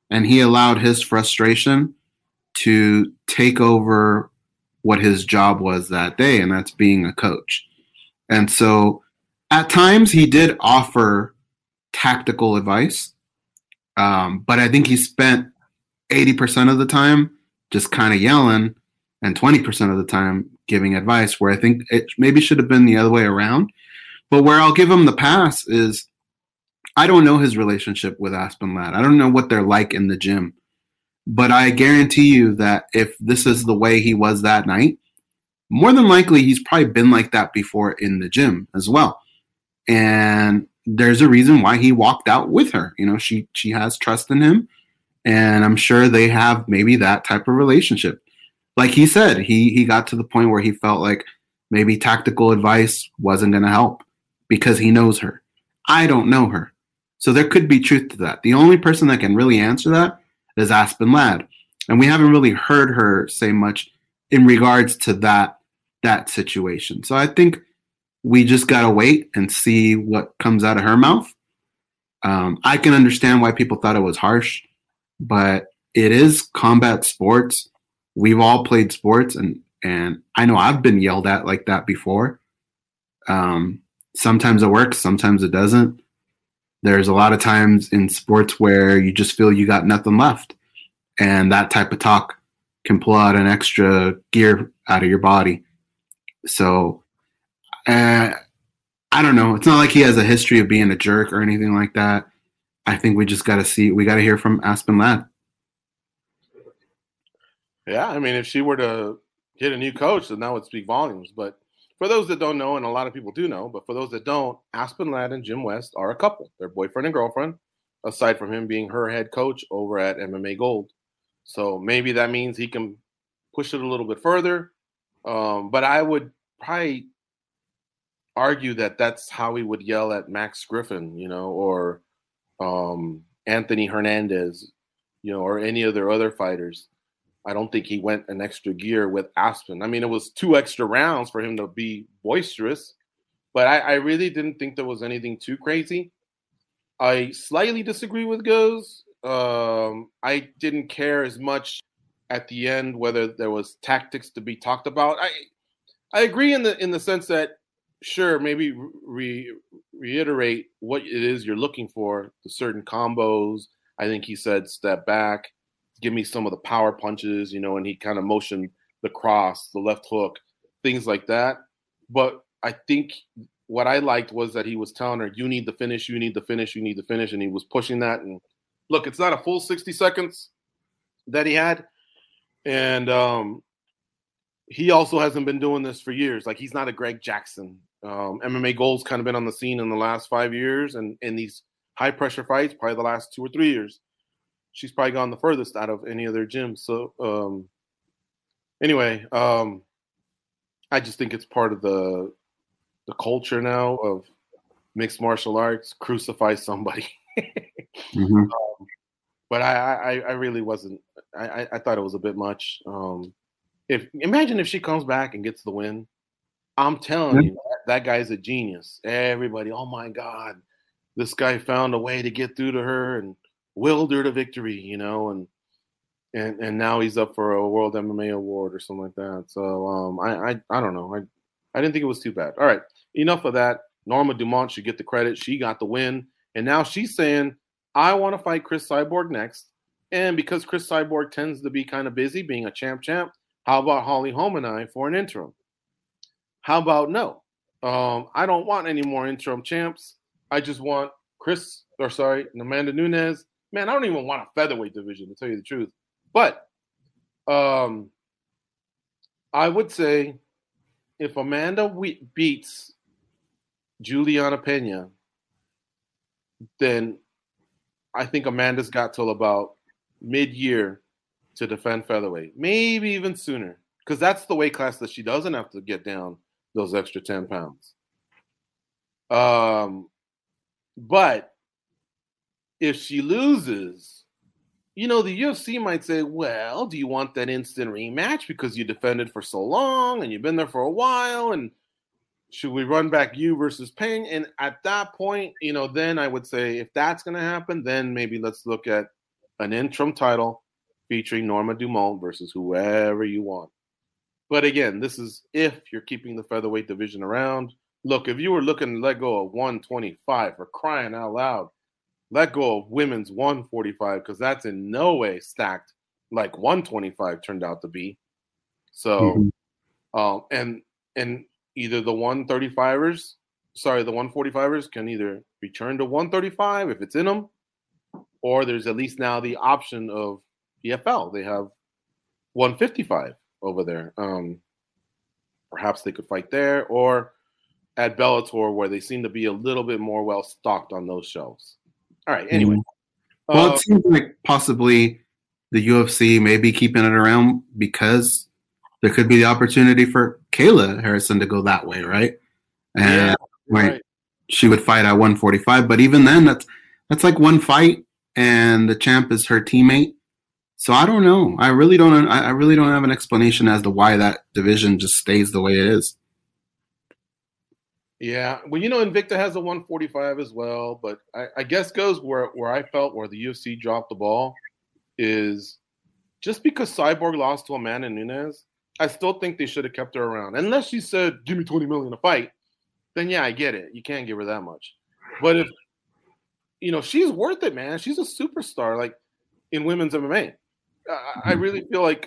S4: and he allowed his frustration to take over what his job was that day, and that's being a coach. And so at times he did offer tactical advice, um, but I think he spent eighty percent of the time just kind of yelling and twenty percent of the time giving advice, where I think it maybe should have been the other way around. But where I'll give him the pass is I don't know his relationship with Aspen Ladd. I don't know what they're like in the gym. But I guarantee you that if this is the way he was that night, more than likely he's probably been like that before in the gym as well. And there's a reason why he walked out with her. You know, she she has trust in him, and I'm sure they have maybe that type of relationship. Like he said, he he got to the point where he felt like maybe tactical advice wasn't going to help because he knows her. I don't know her. So there could be truth to that. The only person that can really answer that is Aspen Ladd. And we haven't really heard her say much in regards to that that situation. So I think we just got to wait and see what comes out of her mouth. Um, I can understand why people thought it was harsh, but it is combat sports. We've all played sports, and, and I know I've been yelled at like that before. Um, sometimes it works, sometimes it doesn't. There's a lot of times in sports where you just feel you got nothing left, and that type of talk can pull out an extra gear out of your body. So uh, I don't know. It's not like he has a history of being a jerk or anything like that. I think we just got to see, we got to hear from Aspen Ladd.
S3: Yeah, I mean, if she were to get a new coach, then that would speak volumes. But for those that don't know, and a lot of people do know, but for those that don't, Aspen Ladd and Jim West are a couple. They're boyfriend and girlfriend, aside from him being her head coach over at M M A Gold. So maybe that means he can push it a little bit further. Um, but I would probably argue that that's how he would yell at Max Griffin, you know, or um, Anthony Hernandez, you know, or any of their other fighters. I don't think he went an extra gear with Aspen. I mean, it was two extra rounds for him to be boisterous, but I, I really didn't think there was anything too crazy. I slightly disagree with Goes. Um, I didn't care as much at the end whether there was tactics to be talked about. I I agree in the in the sense that, sure, maybe re, reiterate what it is you're looking for, the certain combos. I think he said step back, give me some of the power punches, you know, and he kind of motioned the cross, the left hook, things like that. But I think what I liked was that he was telling her, you need the finish, you need the finish, you need the finish. And he was pushing that. And look, it's not a full sixty seconds that he had. And um, he also hasn't been doing this for years. Like, he's not a Greg Jackson. Um, M M A Gold's kind of been on the scene in the last five years. And in these high-pressure fights, probably the last two or three years. She's probably gone the furthest out of any of their gyms. So um, anyway, um, I just think it's part of the the culture now of mixed martial arts, crucify somebody. mm-hmm. um, but I, I, I really wasn't. I, I thought it was a bit much. Um, if imagine if she comes back and gets the win. I'm telling mm-hmm. you, that, that guy's a genius. Everybody, oh my God, this guy found a way to get through to her and willed her to victory, you know, and and and now he's up for a World M M A award or something like that. So um, I, I I don't know. I I didn't think it was too bad. All right, enough of that. Norma Dumont should get the credit. She got the win, and now she's saying, I want to fight Chris Cyborg next. And because Chris Cyborg tends to be kind of busy being a champ champ, how about Holly Holm and I for an interim? How about no? Um, I don't want any more interim champs. I just want Chris, or sorry, Amanda Nunes. Man, I don't even want a featherweight division, to tell you the truth. But um, I would say if Amanda we- beats Juliana Pena, then I think Amanda's got till about mid-year to defend featherweight, maybe even sooner, because that's the weight class that she doesn't have to get down those extra ten pounds. Um, but if she loses, you know, the U F C might say, well, do you want that instant rematch because you defended for so long and you've been there for a while, and should we run back you versus Payne? And at that point, you know, then I would say if that's going to happen, then maybe let's look at an interim title featuring Norma Dumont versus whoever you want. But again, this is if you're keeping the featherweight division around. Look, if you were looking to let go of one twenty-five, for crying out loud, let go of women's one forty-five, because that's in no way stacked like one twenty-five turned out to be. So, mm-hmm. um, and and either the one thirty-fivers, sorry, the one forty-fivers can either return to one thirty-five if it's in them, or there's at least now the option of P F L. They have one fifty-five over there. Um, perhaps they could fight there, or at Bellator, where they seem to be a little bit more well stocked on those shelves. All right. Anyway,
S4: mm-hmm. well,
S3: uh,
S4: it seems like possibly the U F C may be keeping it around because there could be the opportunity for Kayla Harrison to go that way, right? And
S3: yeah,
S4: right,
S3: right.
S4: she would fight at one forty-five, but even then, that's that's like one fight, and the champ is her teammate. So I don't know. I really don't. I really don't have an explanation as to why that division just stays the way it is.
S3: Yeah, well, you know, Invicta has a one forty-five as well, but I, I guess goes where where I felt where the U F C dropped the ball is just because Cyborg lost to Amanda Nunes. I still think they should have kept her around, unless she said, "Give me twenty million a fight." Then yeah, I get it. You can't give her that much, but if you know she's worth it, man. She's a superstar, like in women's M M A. I, I really feel like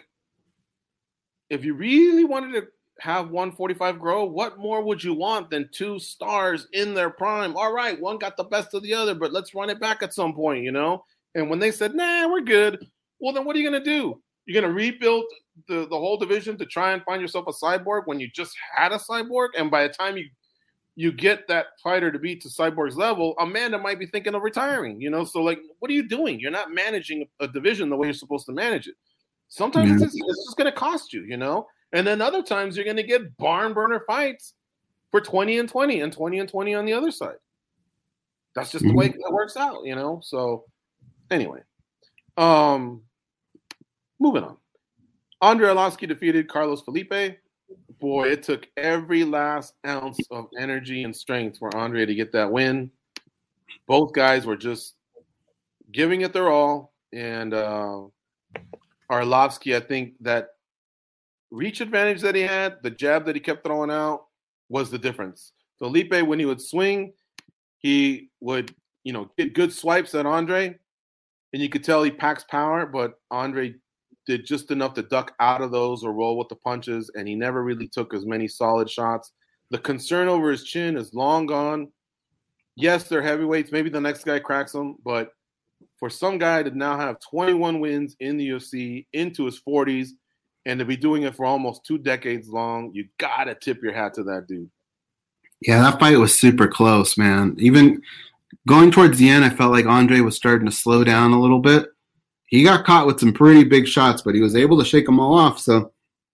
S3: if you really wanted to have one forty-five grow, what more would you want than two stars in their prime? All right, one got the best of the other, but let's run it back at some point, you know? And when they said, nah, we're good, well, then what are you going to do? You're going to rebuild the, the whole division to try and find yourself a Cyborg when you just had a Cyborg? And by the time you you get that fighter to be to Cyborg's level, Amanda might be thinking of retiring, you know? So, like, what are you doing? You're not managing a division the way you're supposed to manage it. Sometimes mm-hmm. it's, it's just going to cost you, you know? And then other times you're going to get barn burner fights for twenty and twenty and twenty and twenty on the other side. That's just mm-hmm. the way it works out, you know? So anyway, um, moving on. Andrei Arlovski defeated Carlos Felipe. Boy, it took every last ounce of energy and strength for Andre to get that win. Both guys were just giving it their all. And uh, Arlovski, I think that reach advantage that he had, the jab that he kept throwing out, was the difference. Felipe, when he would swing, he would, you know, get good swipes at Andre, and you could tell he packs power, but Andre did just enough to duck out of those or roll with the punches, and he never really took as many solid shots. The concern over his chin is long gone. Yes, they're heavyweights. Maybe the next guy cracks them, but for some guy to now have twenty-one wins in the U F C, into his forties, and to be doing it for almost two decades long, you got to tip your hat to that dude.
S4: Yeah, that fight was super close, man. Even going towards the end, I felt like Andre was starting to slow down a little bit. He got caught with some pretty big shots, but he was able to shake them all off. So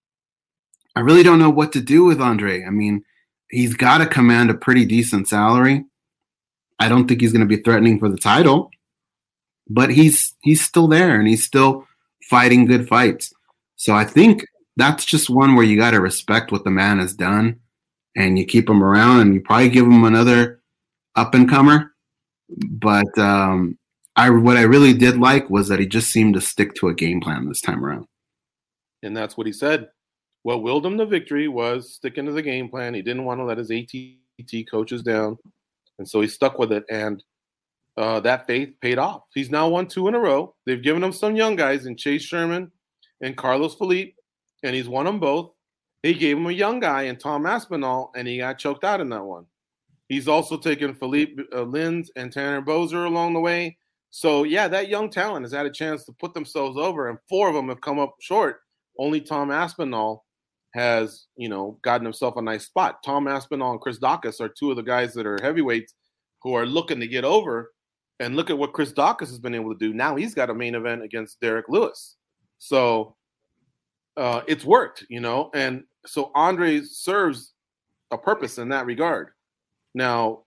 S4: I really don't know what to do with Andre. I mean, he's got to command a pretty decent salary. I don't think he's going to be threatening for the title, but he's he's still there, and he's still fighting good fights. So I think that's just one where you got to respect what the man has done, and you keep him around, and you probably give him another up-and-comer. But um, I, what I really did like was that he just seemed to stick to a game plan this time around.
S3: And that's what he said. What willed him to victory was sticking to the game plan. He didn't want to let his A T T coaches down, and so he stuck with it, and uh, that faith paid off. He's now won two in a row. They've given him some young guys in Chase Sherman and Carlos Felipe, and he's won them both. He gave him a young guy in Tom Aspinall, and he got choked out in that one. He's also taken Philippe uh, Lins and Tanner Boser along the way. So, yeah, that young talent has had a chance to put themselves over, and four of them have come up short. Only Tom Aspinall has, you know, gotten himself a nice spot. Tom Aspinall and Chris Daukaus are two of the guys that are heavyweights who are looking to get over. And look at what Chris Daukaus has been able to do. Now he's got a main event against Derek Lewis. So uh, it's worked, you know. And so Andre serves a purpose in that regard. Now,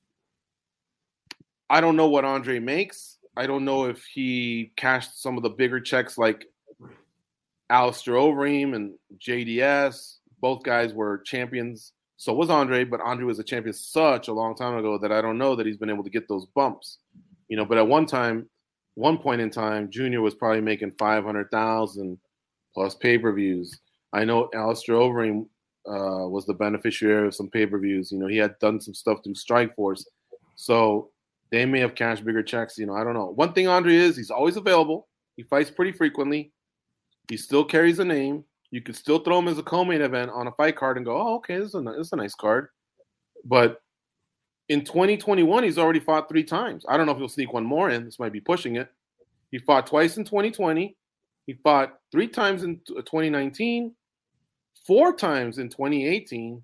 S3: I don't know what Andre makes. I don't know if he cashed some of the bigger checks like Alistair Overeem and J D S. Both guys were champions. So was Andre, but Andre was a champion such a long time ago that I don't know that he's been able to get those bumps. You know, but at one time, one point in time, Junior was probably making five hundred thousand plus pay-per-views. I know Alistair Overeem uh, was the beneficiary of some pay-per-views. You know, he had done some stuff through Strikeforce. So they may have cashed bigger checks. You know, I don't know. One thing Andre is, he's always available. He fights pretty frequently. He still carries a name. You could still throw him as a co-main event on a fight card and go, oh, okay, this is a, this is a nice card. But in twenty twenty-one, he's already fought three times. I don't know if he'll sneak one more in. This might be pushing it. He fought twice in twenty twenty. He fought three times in twenty nineteen, four times in twenty eighteen.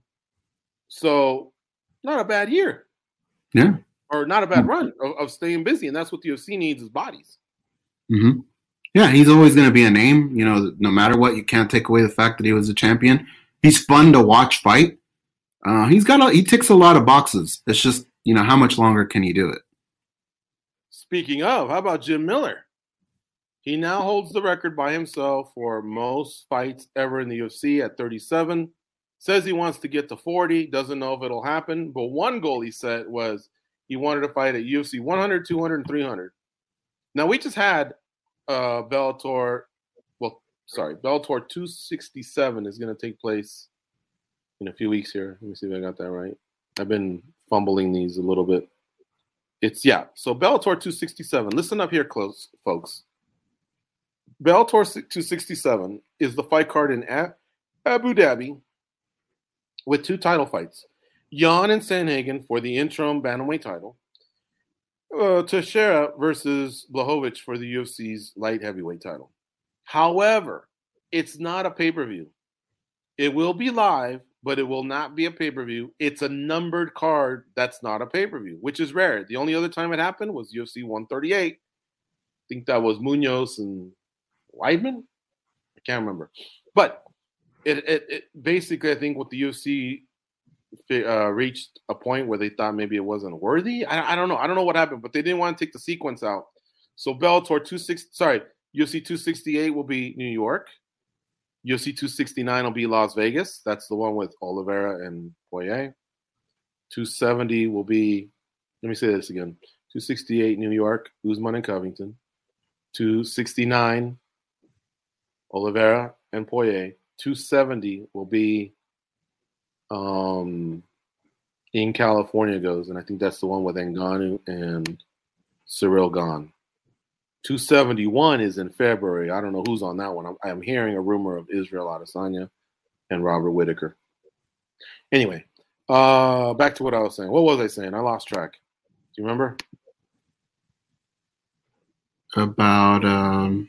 S3: So not a bad year.
S4: Yeah.
S3: Or not a bad run of, of staying busy. And that's what the U F C needs is bodies.
S4: Mm-hmm. Yeah, he's always going to be a name. You know, no matter what, you can't take away the fact that he was a champion. He's fun to watch fight. Uh, he's got a, he ticks a lot of boxes. It's just, you know, how much longer can he do it?
S3: Speaking of, how about Jim Miller? He now holds the record by himself for most fights ever in the U F C at thirty-seven. Says he wants to get to forty. Doesn't know if it'll happen. But one goal he set was he wanted to fight at U F C one hundred, two hundred, and three hundred. Now, we just had uh, Bellator, well, sorry, Bellator two sixty-seven is going to take place in a few weeks here. Let me see if I got that right. I've been fumbling these a little bit. It's, yeah, so Bellator two sixty-seven. Listen up here, close, folks. Bellator two sixty-seven is the fight card in Abu Dhabi with two title fights. Jan and Sandhagen for the interim bantamweight title. Uh, Teixeira versus Blachowicz for the U F C's light heavyweight title. However, it's not a pay-per-view. It will be live, but it will not be a pay-per-view. It's a numbered card that's not a pay-per-view, which is rare. The only other time it happened was U F C one thirty-eight. I think that was Munoz and Weidman. I can't remember. But it, it, it basically, I think what the U F C uh, reached a point where they thought maybe it wasn't worthy. I, I don't know. I don't know what happened, but they didn't want to take the sequence out. So Bellator two sixty, sorry, U F C two sixty-eight will be New York. U F C two sixty-nine will be Las Vegas. That's the one with Oliveira and Poirier. two seventy will be, let me say this again, two sixty-eight New York, Usman and Covington. two sixty-nine Oliveira and Poirier. two seventy will be um, in California goes, and I think that's the one with Ngannou and Cyril Gane. two seventy-one is in February. I don't know who's on that one. I'm, I'm hearing a rumor of Israel Adesanya and Robert Whittaker. Anyway, uh, back to what I was saying. What was I saying? I lost track. Do you remember?
S4: About um,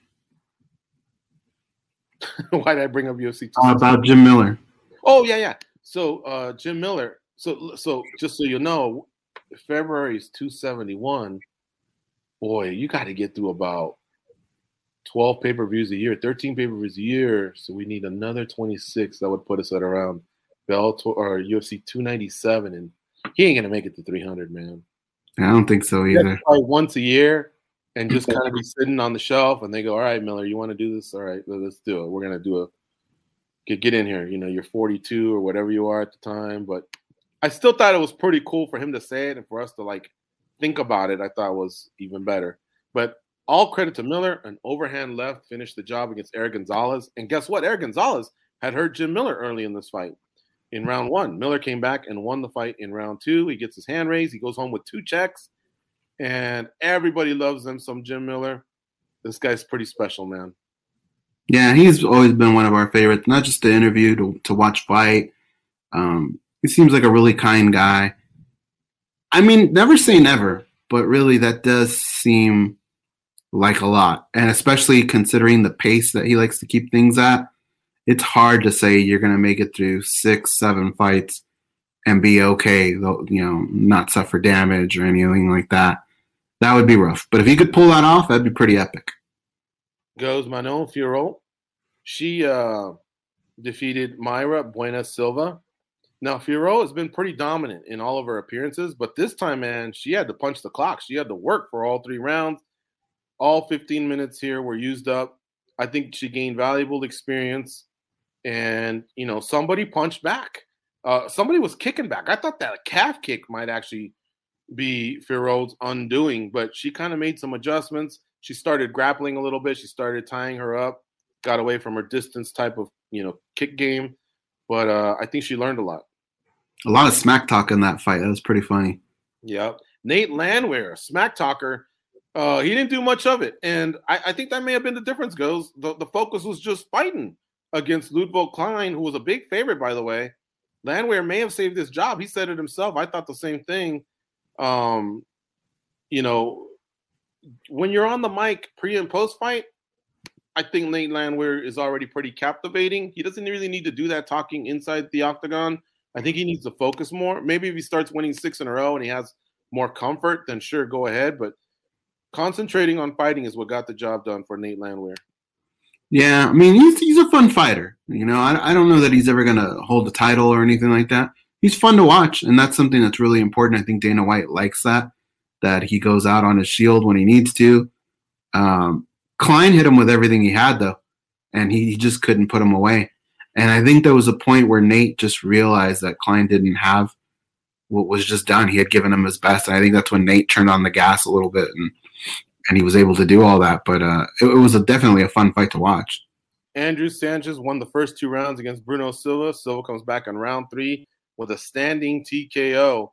S3: why did I bring up U F C?
S4: Uh, about Jim Miller.
S3: Oh yeah, yeah. So uh, Jim Miller. So so just so you know, February is two seventy-one. Boy, you got to get through about twelve pay-per-views a year, thirteen pay-per-views a year. So we need another twenty-six. That would put us at around Bellator or U F C two ninety-seven, and he ain't gonna make it to three hundred, man.
S4: I don't think so either.
S3: Probably once a year, and just kind of be sitting on the shelf, and they go, "All right, Miller, you want to do this? All right, let's do it. We're gonna do a get get in here. You know, you're forty-two or whatever you are at the time." But I still thought it was pretty cool for him to say it and for us to like think about it. I thought was even better. But all credit to Miller. An overhand left finished the job against Eric Gonzalez, and guess what? Eric Gonzalez had hurt Jim Miller early in this fight. In round one, Miller came back and won the fight in round two. He gets his hand raised. He goes home with two checks. And everybody loves him, some Jim Miller. This guy's pretty special, man.
S4: Yeah, he's always been one of our favorites, not just to interview, to, to watch fight. Um, he seems like a really kind guy. I mean, never say never, but really that does seem like a lot. And especially considering the pace that he likes to keep things at, it's hard to say you're going to make it through six, seven fights and be okay, though, you know, not suffer damage or anything like that. That would be rough. But if he could pull that off, that'd be pretty epic.
S3: Goes Manon Fiorot. She uh, defeated Mayra Buena Silva. Now, Fiorot has been pretty dominant in all of her appearances, but this time, man, she had to punch the clock. She had to work for all three rounds. All fifteen minutes here were used up. I think she gained valuable experience. And, you know, somebody punched back. Uh, somebody was kicking back. I thought that a calf kick might actually be Fiorot's undoing, but she kind of made some adjustments. she started grappling a little bit. She started tying her up, got away from her distance type of, you know, kick game. But uh, I think she learned a lot.
S4: A lot of smack talk in that fight. That was pretty funny.
S3: Yep. Nate Landwehr, smack talker. Uh, he didn't do much of it. And I, I think that may have been the difference, Goes. The, the focus was just fighting against Ludwig Klein, who was a big favorite, by the way. Landwehr may have saved his job. He said it himself. I thought the same thing. Um, you know, when you're on the mic pre and post fight, I think Nate Landwehr is already pretty captivating. He doesn't really need to do that talking inside the octagon. I think he needs to focus more. Maybe if he starts winning six in a row and he has more comfort, then sure, go ahead. But concentrating on fighting is what got the job done for Nate Landwehr.
S4: Yeah, I mean, he's he's a fun fighter. You know, I, I don't know that he's ever going to hold a title or anything like that. He's fun to watch, and that's something that's really important. I think Dana White likes that, that he goes out on his shield when he needs to. Um, Klein hit him with everything he had, though, and he, he just couldn't put him away. And I think there was a point where Nate just realized that Klein didn't have what was just done. He had given him his best, and I think that's when Nate turned on the gas a little bit, and and he was able to do all that. But uh, it, it was a, definitely a fun fight to watch.
S3: Andrew Sanchez won the first two rounds against Bruno Silva. Silva comes back on round three with a standing T K O.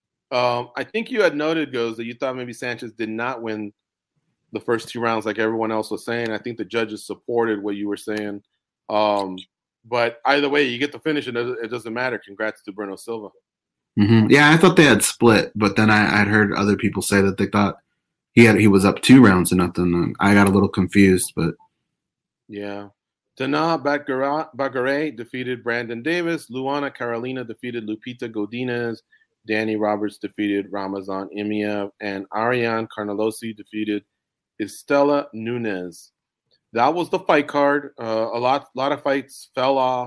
S3: Um, I think you had noted, Goes, that you thought maybe Sanchez did not win the first two rounds like everyone else was saying. I think the judges supported what you were saying. Um, but either way, you get the finish, and it doesn't matter. Congrats to Bruno Silva.
S4: Mm-hmm. Yeah, I thought they had split, but then I, I'd heard other people say that they thought he had he was up two rounds to nothing. I got a little confused, but
S3: yeah. Tana Bagare defeated Brandon Davis. Luana Carolina defeated Lupita Godinez. Danny Roberts defeated Ramazan Imiev. And Ariane Carnelosi defeated Estela Nunez. That was the fight card. Uh, a lot, lot of fights fell off.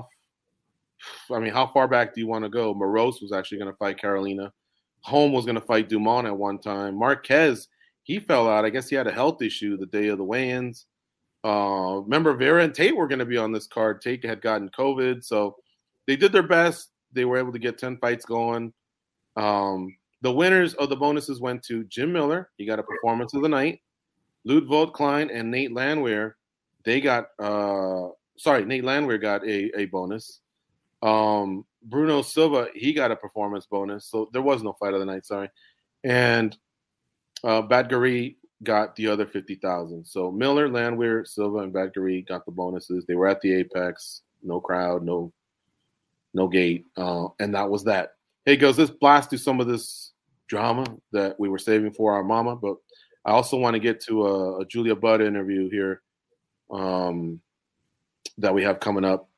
S3: I mean, how far back do you want to go? Morose was actually going to fight Carolina. Holm was going to fight Dumont at one time. Marquez, he fell out. I guess he had a health issue the day of the weigh-ins. Uh, remember, Vera and Tate were going to be on this card. Tate had gotten COVID, so they did their best. They were able to get ten fights going. Um, the winners of the bonuses went to Jim Miller. He got a performance of the night. Ludwig Klein and Nate Landwehr, they got uh, – sorry, Nate Landwehr got a, a bonus. Um, Bruno Silva, he got a performance bonus. So there was no fight of the night, sorry. And uh, Badgari got the other fifty thousand. So Miller, Landwehr, Silva, and Badgari got the bonuses. They were at the Apex, no crowd, no no gate. Uh, and that was that. Hey, Goes, let's blast through some of this drama that we were saving for our mama. But I also want to get to a, a Julia Budd interview here um, that we have coming up.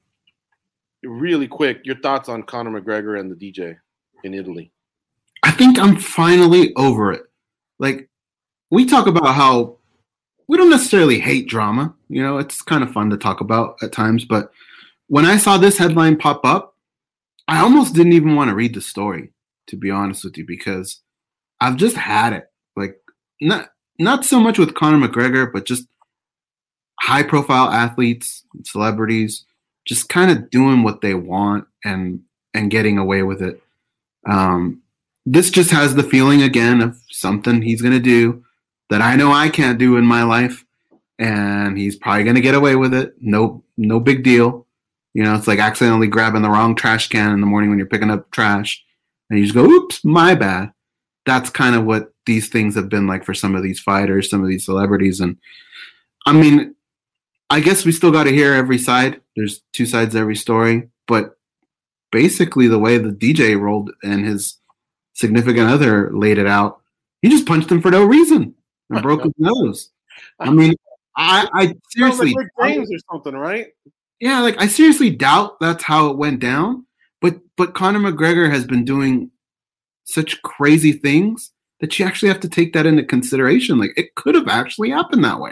S3: Really quick, your thoughts on Conor McGregor and the D J in Italy?
S4: I think I'm finally over it. Like, we talk about how we don't necessarily hate drama. You know, it's kind of fun to talk about at times. But when I saw this headline pop up, I almost didn't even want to read the story, to be honest with you, because I've just had it. Like, not not so much with Conor McGregor, but just high-profile athletes, celebrities, just kind of doing what they want and and getting away with it. Um, this just has the feeling, again, of something he's going to do that I know I can't do in my life, and he's probably going to get away with it. No, no big deal. You know, it's like accidentally grabbing the wrong trash can in the morning when you're picking up trash, and you just go, oops, my bad. That's kind of what these things have been like for some of these fighters, some of these celebrities. And, I mean, I guess we still got to hear every side. There's two sides to every story. But basically the way the D J rolled and his significant other laid it out, he just punched him for no reason and broke his nose. I mean, I, I seriously
S3: like James or something, right?
S4: Yeah, like I seriously doubt that's how it went down. But but Conor McGregor has been doing such crazy things that you actually have to take that into consideration. Like, it could have actually happened that way.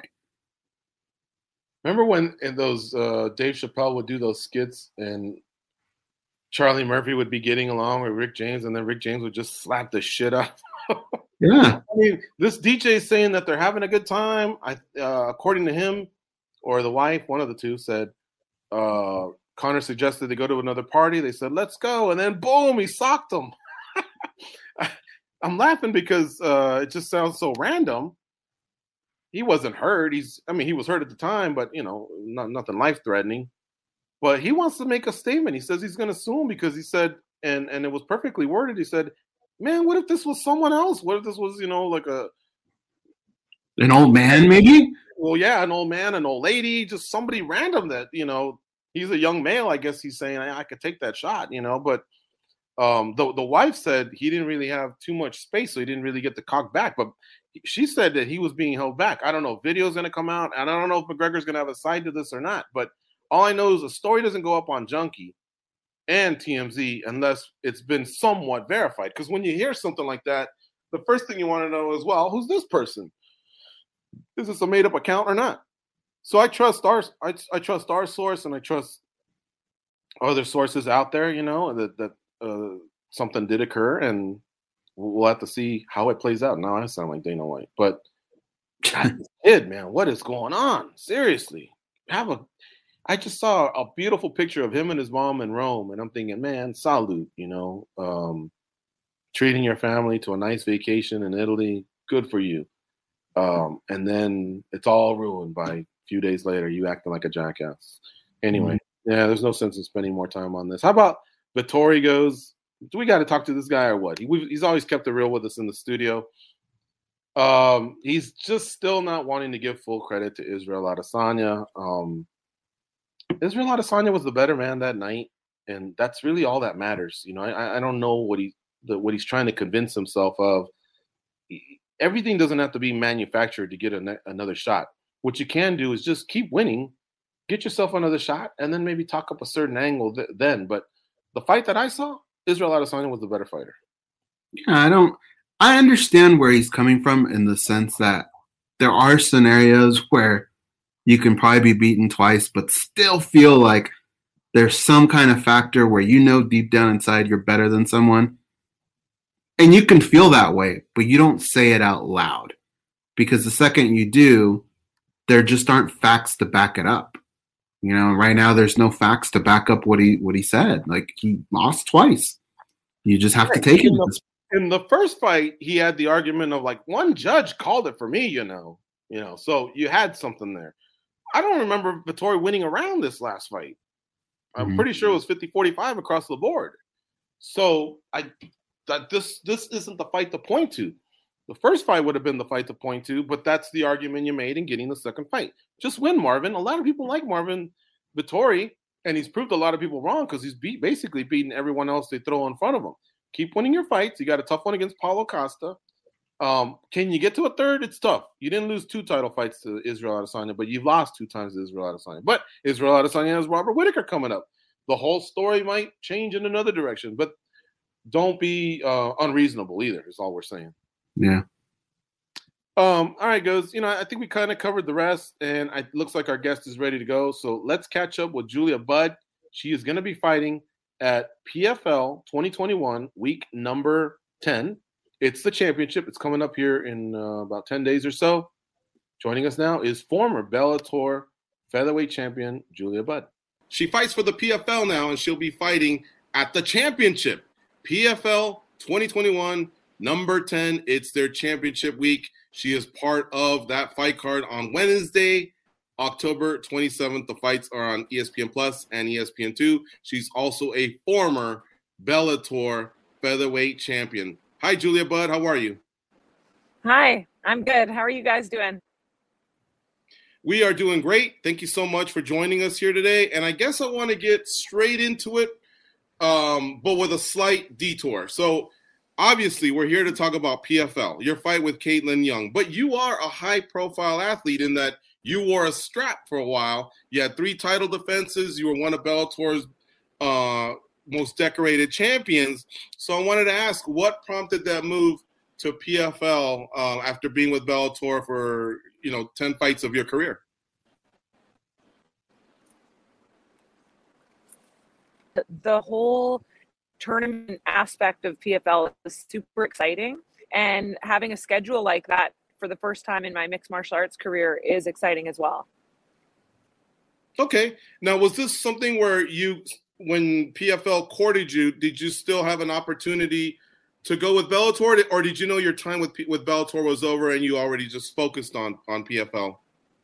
S3: Remember when in those uh, Dave Chappelle would do those skits and Charlie Murphy would be getting along with Rick James, and then Rick James would just slap the shit out.
S4: Yeah.
S3: I mean, this D J is saying that they're having a good time. I, uh, according to him or the wife, one of the two said, uh, Conor suggested they go to another party. They said, let's go. And then boom, he socked him. I'm laughing because uh, it just sounds so random. he wasn't hurt. He's, I mean, he was hurt at the time, but you know, not nothing life threatening. But he wants to make a statement. He says he's going to sue him because he said, and and it was perfectly worded. He said, "Man, what if this was someone else? What if this was, you know, like a
S4: an old man, maybe?
S3: Well, yeah, an old man, an old lady, just somebody random that, you know, he's a young male. I guess he's saying I, I could take that shot, you know, but." Um, the, the wife said he didn't really have too much space, so he didn't really get the cock back. But she said that he was being held back. I don't know if video's going to come out, and I don't know if McGregor's going to have a side to this or not. But all I know is the story doesn't go up on Junkie and T M Z unless it's been somewhat verified. Because when you hear something like that, the first thing you want to know is, well, who's this person? Is this a made-up account or not? So I trust our I, I trust our source, and I trust other sources out there, you know, that that. Uh, something did occur, and we'll have to see how it plays out. Now I sound like Dana White, but God, this kid, man, what is going on? Seriously, have a. I just saw a beautiful picture of him and his mom in Rome, and I'm thinking, man, salute, you know, um, treating your family to a nice vacation in Italy, good for you. Um, and then it's all ruined by a few days later, you acting like a jackass. Anyway, mm-hmm. yeah, there's no sense in spending more time on this. How about Vettori goes, do we got to talk to this guy or what? He, he's always kept it real with us in the studio. Um, he's just still not wanting to give full credit to Israel Adesanya. Um, Israel Adesanya was the better man that night, and that's really all that matters. You know, I, I don't know what he the, what he's trying to convince himself of. Everything doesn't have to be manufactured to get a, another shot. What you can do is just keep winning, get yourself another shot, and then maybe talk up a certain angle th- then. But the fight that I saw, Israel Adesanya was the better fighter.
S4: Yeah, I don't. I understand where he's coming from in the sense that there are scenarios where you can probably be beaten twice, but still feel like there's some kind of factor where you know deep down inside you're better than someone. And you can feel that way, but you don't say it out loud. Because the second you do, there just aren't facts to back it up. You know, right now there's no facts to back up what he what he said. Like, he lost twice. You just have right. to take
S3: in
S4: it.
S3: The, in the first fight, he had the argument of like, one judge called it for me, you know. You know, so you had something there. I don't remember Vettori winning around this last fight. I'm mm-hmm. pretty sure it was fifty forty-five across the board. So I that this this isn't the fight to point to. The first fight would have been the fight to point to, but that's the argument you made in getting the second fight. Just win, Marvin. A lot of people like Marvin Vettori, and he's proved a lot of people wrong because he's beat basically beating everyone else they throw in front of him. Keep winning your fights. You got a tough one against Paulo Costa. Um, can you get to a third? It's tough. You didn't lose two title fights to Israel Adesanya, but you've lost two times to Israel Adesanya. But Israel Adesanya has Robert Whittaker coming up. The whole story might change in another direction, but don't be uh, unreasonable either, is all we're saying.
S4: Yeah.
S3: Um, all right, guys. You know, I think we kind of covered the rest, and it looks like our guest is ready to go. So let's catch up with Julia Budd. She is going to be fighting at P F L twenty twenty-one, week number ten. It's the championship. It's coming up here in uh, about ten days or so. Joining us now is former Bellator featherweight champion Julia Budd. She fights for the P F L now, and she'll be fighting at the championship. P F L twenty twenty-one, number ten. It's their championship week. She is part of that fight card on Wednesday, October twenty-seventh. The fights are on E S P N Plus and E S P N two. She's also a former Bellator featherweight champion. Hi, Julia Budd. How are you?
S5: Hi, I'm good. How are you guys doing?
S3: We are doing great. Thank you so much for joining us here today. And I guess I want to get straight into it, um, but with a slight detour. So obviously, we're here to talk about P F L, your fight with Caitlin Young. But you are a high-profile athlete in that you wore a strap for a while. You had three title defenses. You were one of Bellator's uh, most decorated champions. So I wanted to ask, what prompted that move to P F L uh, after being with Bellator for, you know, ten fights of your career?
S5: The whole tournament aspect of P F L is super exciting, and having a schedule like that for the first time in my mixed martial arts career is exciting as well.
S3: Okay. Now, was this something where you, when P F L courted you, did you still have an opportunity to go with Bellator, or did you know your time with with Bellator was over and you already just focused on on P F L?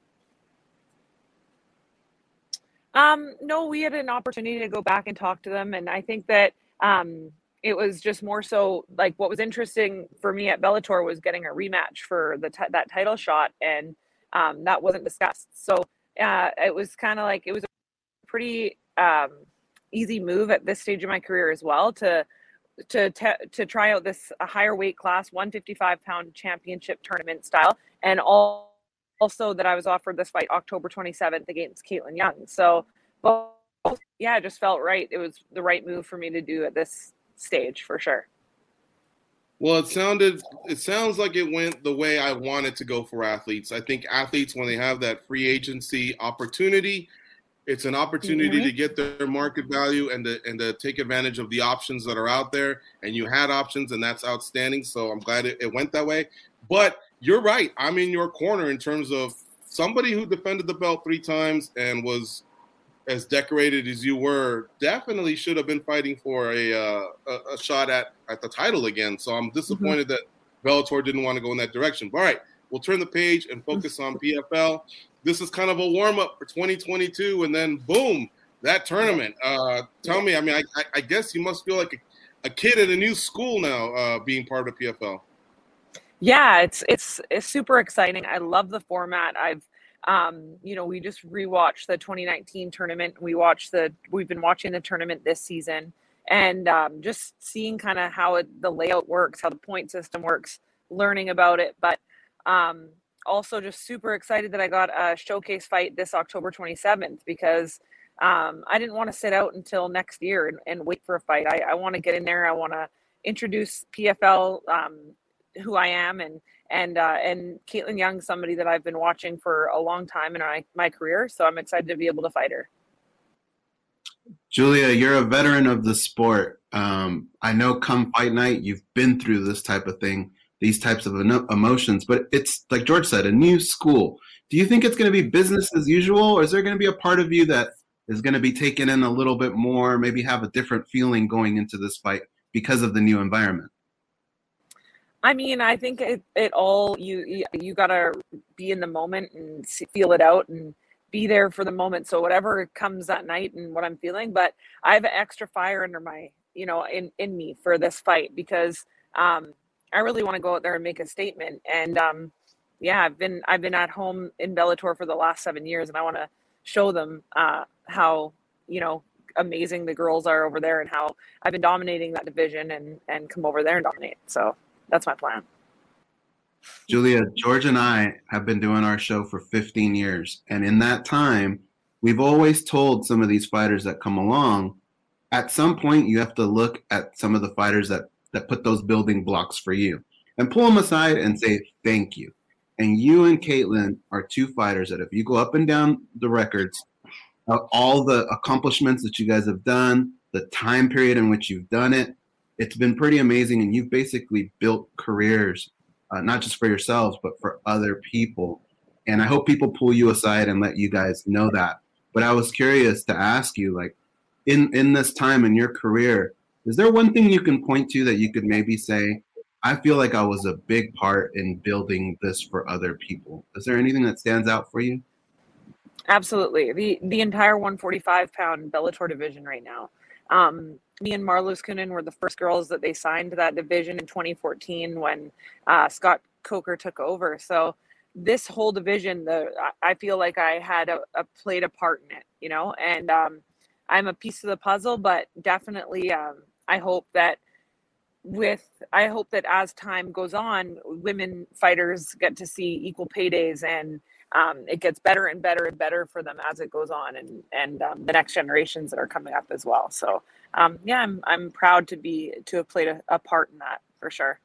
S5: Um, no, we had an opportunity to go back and talk to them, and I think that um, it was just more so like what was interesting for me at Bellator was getting a rematch for the t- that title shot, and um, that wasn't discussed. So uh, it was kind of like it was a pretty um, easy move at this stage of my career as well to to te- to try out this a higher weight class, one fifty-five pound championship tournament style, and all. Also, that I was offered this fight October twenty-seventh against Caitlin Young. So, both, yeah, it just felt right. It was the right move for me to do at this stage for sure.
S3: Well, it sounded, it sounds like it went the way I wanted to go for athletes. I think athletes, when they have that free agency opportunity, it's an opportunity mm-hmm. to get their market value and to, and to take advantage of the options that are out there. And you had options, and that's outstanding. So I'm glad it, it went that way. But you're right. I'm in your corner in terms of somebody who defended the belt three times and was as decorated as you were, definitely should have been fighting for a uh, a, a shot at, at the title again. So I'm disappointed mm-hmm. that Bellator didn't want to go in that direction. But all right, we'll turn the page and focus on P F L. This is kind of a warm-up for twenty twenty-two, and then boom, that tournament. Uh, tell me, I mean, I, I guess you must feel like a, a kid at a new school now uh, being part of P F L.
S5: Yeah, it's it's it's super exciting. I love the format. I've um, you know, we just rewatched the twenty nineteen tournament. We watched the we've been watching the tournament this season, and um, just seeing kind of how it, the layout works, how the point system works, learning about it. But um, also just super excited that I got a showcase fight this October twenty-seventh because um, I didn't want to sit out until next year and, and wait for a fight. I, I want to get in there. I want to introduce P F L. Um, who I am and and uh, and Caitlin Young, somebody that I've been watching for a long time in my, my career. So I'm excited to be able to fight her.
S4: Julia, you're a veteran of the sport. Um, I know come fight night, you've been through this type of thing, these types of emotions, but it's like George said, a new school. Do you think it's going to be business as usual, or is there going to be a part of you that is going to be taken in a little bit more, maybe have a different feeling going into this fight because of the new environment?
S5: I mean, I think it, it all, you, you, you got to be in the moment and see, feel it out and be there for the moment. So whatever comes that night and what I'm feeling, but I have extra fire under my, you know, in, in me for this fight because um, I really want to go out there and make a statement. And um, yeah, I've been, I've been at home in Bellator for the last seven years and I want to show them uh, how, you know, amazing the girls are over there and how I've been dominating that division and, and come over there and dominate. So that's my plan.
S4: Julia, George and I have been doing our show for fifteen years. And in that time, we've always told some of these fighters that come along, at some point, you have to look at some of the fighters that, that put those building blocks for you and pull them aside and say, thank you. And you and Caitlin are two fighters that if you go up and down the records, uh, all the accomplishments that you guys have done, the time period in which you've done it, it's been pretty amazing, and you've basically built careers, uh, not just for yourselves, but for other people. And I hope people pull you aside and let you guys know that. But I was curious to ask you, like, in, in this time in your career, is there one thing you can point to that you could maybe say, I feel like I was a big part in building this for other people? Is there anything that stands out for you?
S5: Absolutely. The the entire one forty-five pound Bellator division right now. Um, me and Marloes Kunin were the first girls that they signed to that division in twenty fourteen when uh, Scott Coker took over. So this whole division, the I feel like I had a, a played a part in it, you know, and um, I'm a piece of the puzzle, but definitely um, I hope that with I hope that as time goes on, women fighters get to see equal paydays and um, it gets better and better and better for them as it goes on, and and um, the next generations that are coming up as well. So um, yeah, I'm I'm proud to be to have played a, a part in that for sure.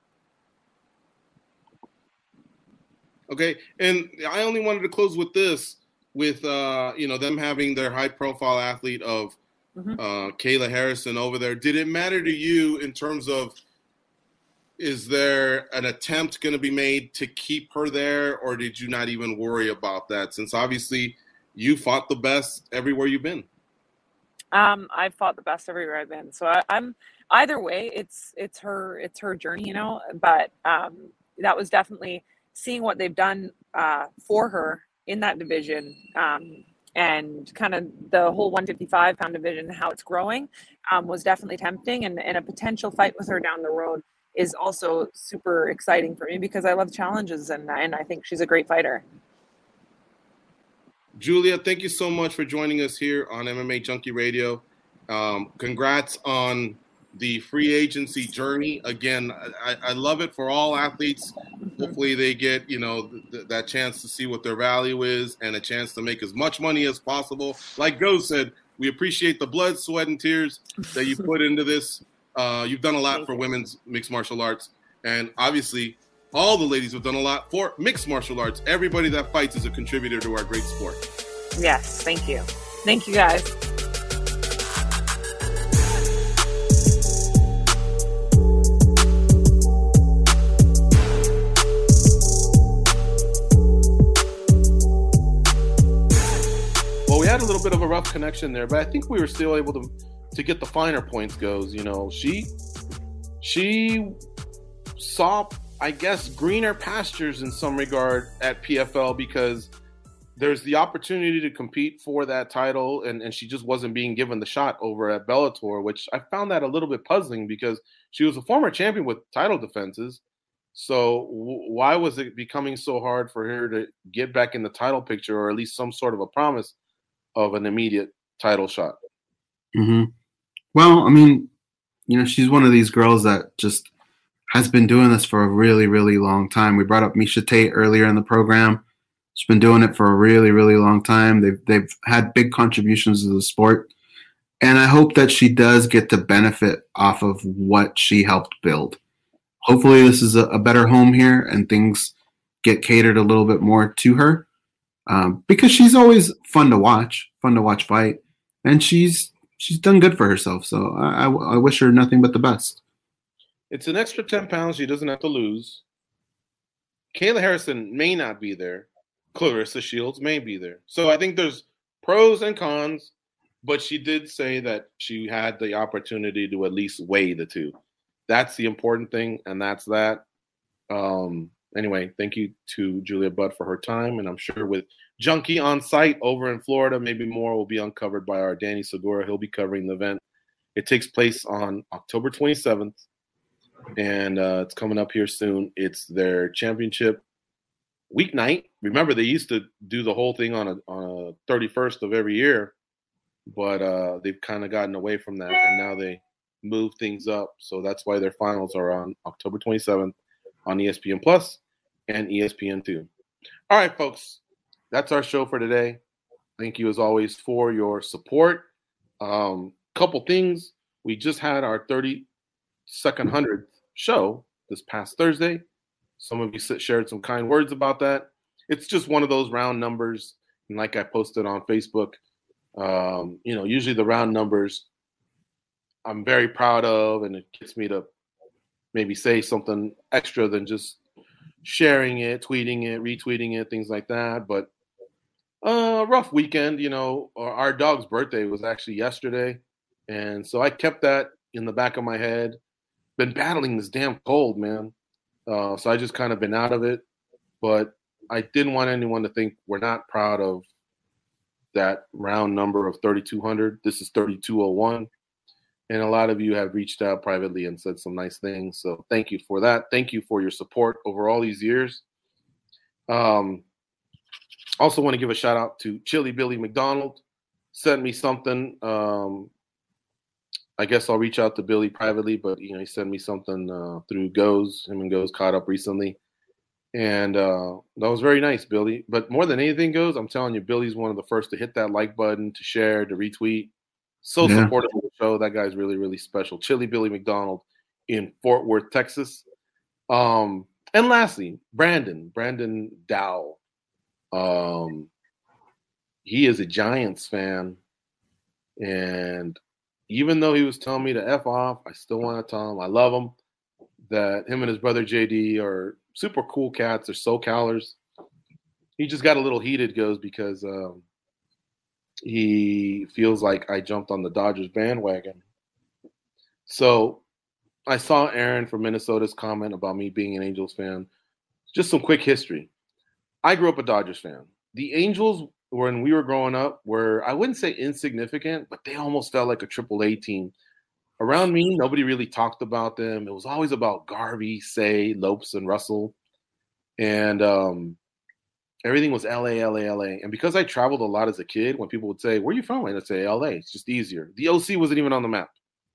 S3: Okay, and I only wanted to close with this, with uh, you know, them having their high-profile athlete of mm-hmm. uh, Kayla Harrison over there. Did it matter to you in terms of, is there an attempt going to be made to keep her there, or did you not even worry about that? Since obviously you fought the best everywhere you've been.
S5: Um, I've fought the best everywhere I've been, so I, I'm either way, it's it's her it's her journey, you know. But um, that was definitely seeing what they've done uh, for her in that division. Um, and kind of the whole one fifty-five pound division, how it's growing, um, was definitely tempting, and, and a potential fight with her down the road is also super exciting for me because I love challenges, and, and I think she's a great fighter.
S3: Julia, thank you so much for joining us here on M M A Junkie Radio. Um, congrats on the free agency journey. Again, I, I love it for all athletes. Hopefully they get, you know, th- that chance to see what their value is and a chance to make as much money as possible. Like Goz said, we appreciate the blood, sweat, and tears that you put into this. Uh, you've done a lot for women's mixed martial arts. And obviously, all the ladies have done a lot for mixed martial arts. Everybody that fights is a contributor to our great sport.
S5: Yes, thank you. Thank you, guys.
S3: Well, we had a little bit of a rough connection there, but I think we were still able to to get the finer points. Goes, you know, she she saw, I guess, greener pastures in some regard at P F L because there's the opportunity to compete for that title, and, and she just wasn't being given the shot over at Bellator, which I found that a little bit puzzling because she was a former champion with title defenses. So w- why was it becoming so hard for her to get back in the title picture, or at least some sort of a promise of an immediate title shot?
S4: Mm-hmm. Well, I mean, you know, she's one of these girls that just has been doing this for a really, really long time. We brought up Miesha Tate earlier in the program. She's been doing it for a really, really long time. They've they've had big contributions to the sport. And I hope that she does get to benefit off of what she helped build. Hopefully this is a, a better home here and things get catered a little bit more to her. Um, because she's always fun to watch, fun to watch fight. And she's she's done good for herself. So I, I, I wish her nothing but the best.
S3: It's an extra ten pounds she doesn't have to lose. Kayla Harrison may not be there. Clarissa Shields may be there. So I think there's pros and cons, but she did say that she had the opportunity to at least weigh the two. That's the important thing, and that's that. Um, anyway, thank you to Julia Budd for her time, and I'm sure with Junkie on site over in Florida, maybe more will be uncovered by our Danny Segura. He'll be covering the event. It takes place on October twenty-seventh, and uh, it's coming up here soon. It's their championship weeknight. Remember, they used to do the whole thing on a on a thirty-first of every year, but uh, they've kind of gotten away from that, and now they move things up. So that's why their finals are on October twenty-seventh on E S P N Plus and E S P N two. All right, folks, that's our show for today. Thank you, as always, for your support. Um, couple things. We just had our thirty-second hundredth show this past Thursday. Some of you shared some kind words about that. It's just one of those round numbers. And like I posted on Facebook, um, you know, usually the round numbers I'm very proud of, and it gets me to maybe say something extra than just sharing it, tweeting it, retweeting it, things like that. But uh, rough weekend, you know, our dog's birthday was actually yesterday. And so I kept that in the back of my head. Been battling this damn cold, man. Uh, so I just kind of been out of it, but I didn't want anyone to think we're not proud of that round number of thirty-two hundred. This is thirty-two oh one. And a lot of you have reached out privately and said some nice things. So thank you for that. Thank you for your support over all these years. Um, also want to give a shout out to Chili Billy McDonald. Sent me something. Um, I guess I'll reach out to Billy privately, but you know, he sent me something uh, through Goz. Him and Goz caught up recently, and uh, that was very nice, Billy. But more than anything, Goz, I'm telling you, Billy's one of the first to hit that like button, to share, to retweet. So yeah. Supportive of the show. That guy's really, really special. Chili Billy McDonald in Fort Worth, Texas. Um, and lastly, Brandon, Brandon Dow. Um, he is a Giants fan, and even though he was telling me to F off, I still want to tell him I love him, that him and his brother J D are super cool cats. They're SoCalers. He just got a little heated, Goz, because um, he feels like I jumped on the Dodgers bandwagon. So I saw Aaron from Minnesota's comment about me being an Angels fan. Just some quick history. I grew up a Dodgers fan. The Angels, when we were growing up, were, I wouldn't say insignificant, but they almost felt like a triple A team. Around me, nobody really talked about them. It was always about Garvey, Say, Lopes, and Russell. And um, everything was L A, L A, L A. And because I traveled a lot as a kid, when people would say, where are you from? I'd say L A. It's just easier. The O C wasn't even on the map.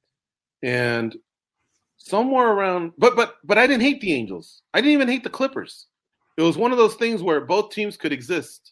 S3: And somewhere around, but but but I didn't hate the Angels. I didn't even hate the Clippers. It was one of those things where both teams could exist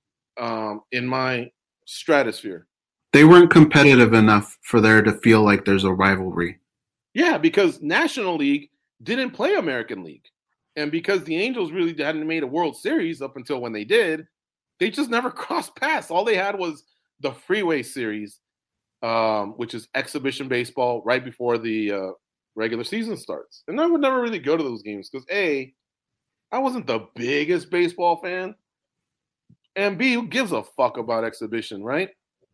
S3: um, in my stratosphere.
S4: They weren't competitive enough for there to feel like there's a rivalry.
S3: Yeah, because National League didn't play American League. And because the Angels really hadn't made a World Series up until when they did, they just never crossed paths. All they had was the Freeway Series, um, which is exhibition baseball right before the uh, regular season starts. And I would never really go to those games because, A, I wasn't the biggest baseball fan. And B, who gives a fuck about exhibition, right?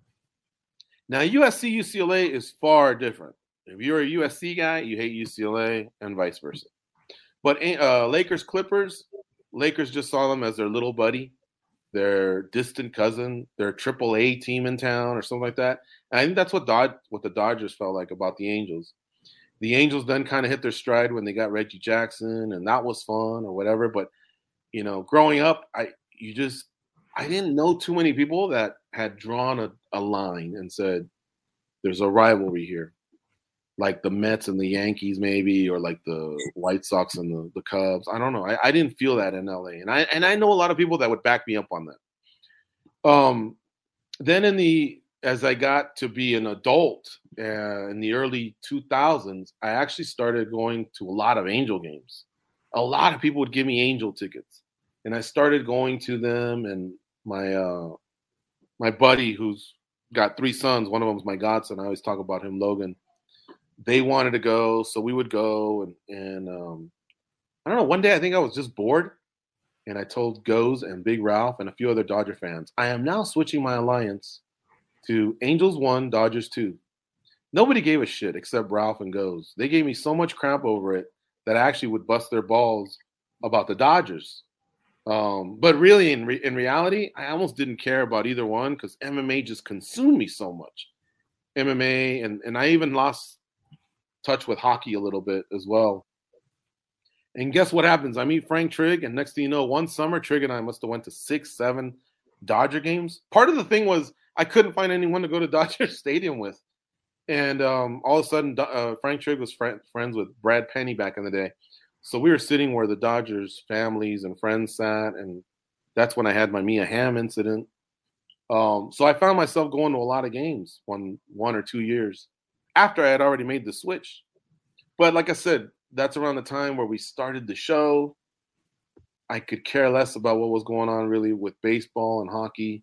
S3: Now, U S C U C L A is far different. If you're a U S C guy, you hate U C L A and vice versa. But uh, Lakers Clippers, Lakers just saw them as their little buddy, their distant cousin, their triple A team in town or something like that. And I think that's what Dod- what the Dodgers felt like about the Angels. The Angels then kind of hit their stride when they got Reggie Jackson, and that was fun or whatever. But, you know, growing up, I you just I didn't know too many people that had drawn a, a line and said, there's a rivalry here. Like the Mets and the Yankees maybe, or like the White Sox and the, the Cubs. I don't know. I, I didn't feel that in L A. And I and I know a lot of people that would back me up on that. Um, then in the as I got to be an adult uh, in the early two thousands, I actually started going to a lot of Angel games. A lot of people would give me Angel tickets. And I started going to them, and my uh, my buddy who's got three sons, one of them is my godson. I always talk about him, Logan. They wanted to go, so we would go. And, and um, I don't know, one day I think I was just bored, and I told Goes and Big Ralph and a few other Dodger fans, I am now switching my alliance to Angels one, Dodgers two. Nobody gave a shit except Ralph and Goes. They gave me so much crap over it that I actually would bust their balls about the Dodgers. Um, but really, in re- in reality, I almost didn't care about either one because M M A just consumed me so much. M M A, and, and I even lost touch with hockey a little bit as well. And guess what happens? I meet Frank Trigg, and next thing you know, one summer, Trigg and I must have went to six, seven Dodger games. Part of the thing was I couldn't find anyone to go to Dodger Stadium with. And um, all of a sudden, uh, Frank Trigg was fr- friends with Brad Penny back in the day. So we were sitting where the Dodgers families and friends sat, and that's when I had my Mia Hamm incident. Um, so I found myself going to a lot of games one, one or two years after I had already made the switch. But like I said, that's around the time where we started the show. I could care less about what was going on really with baseball and hockey.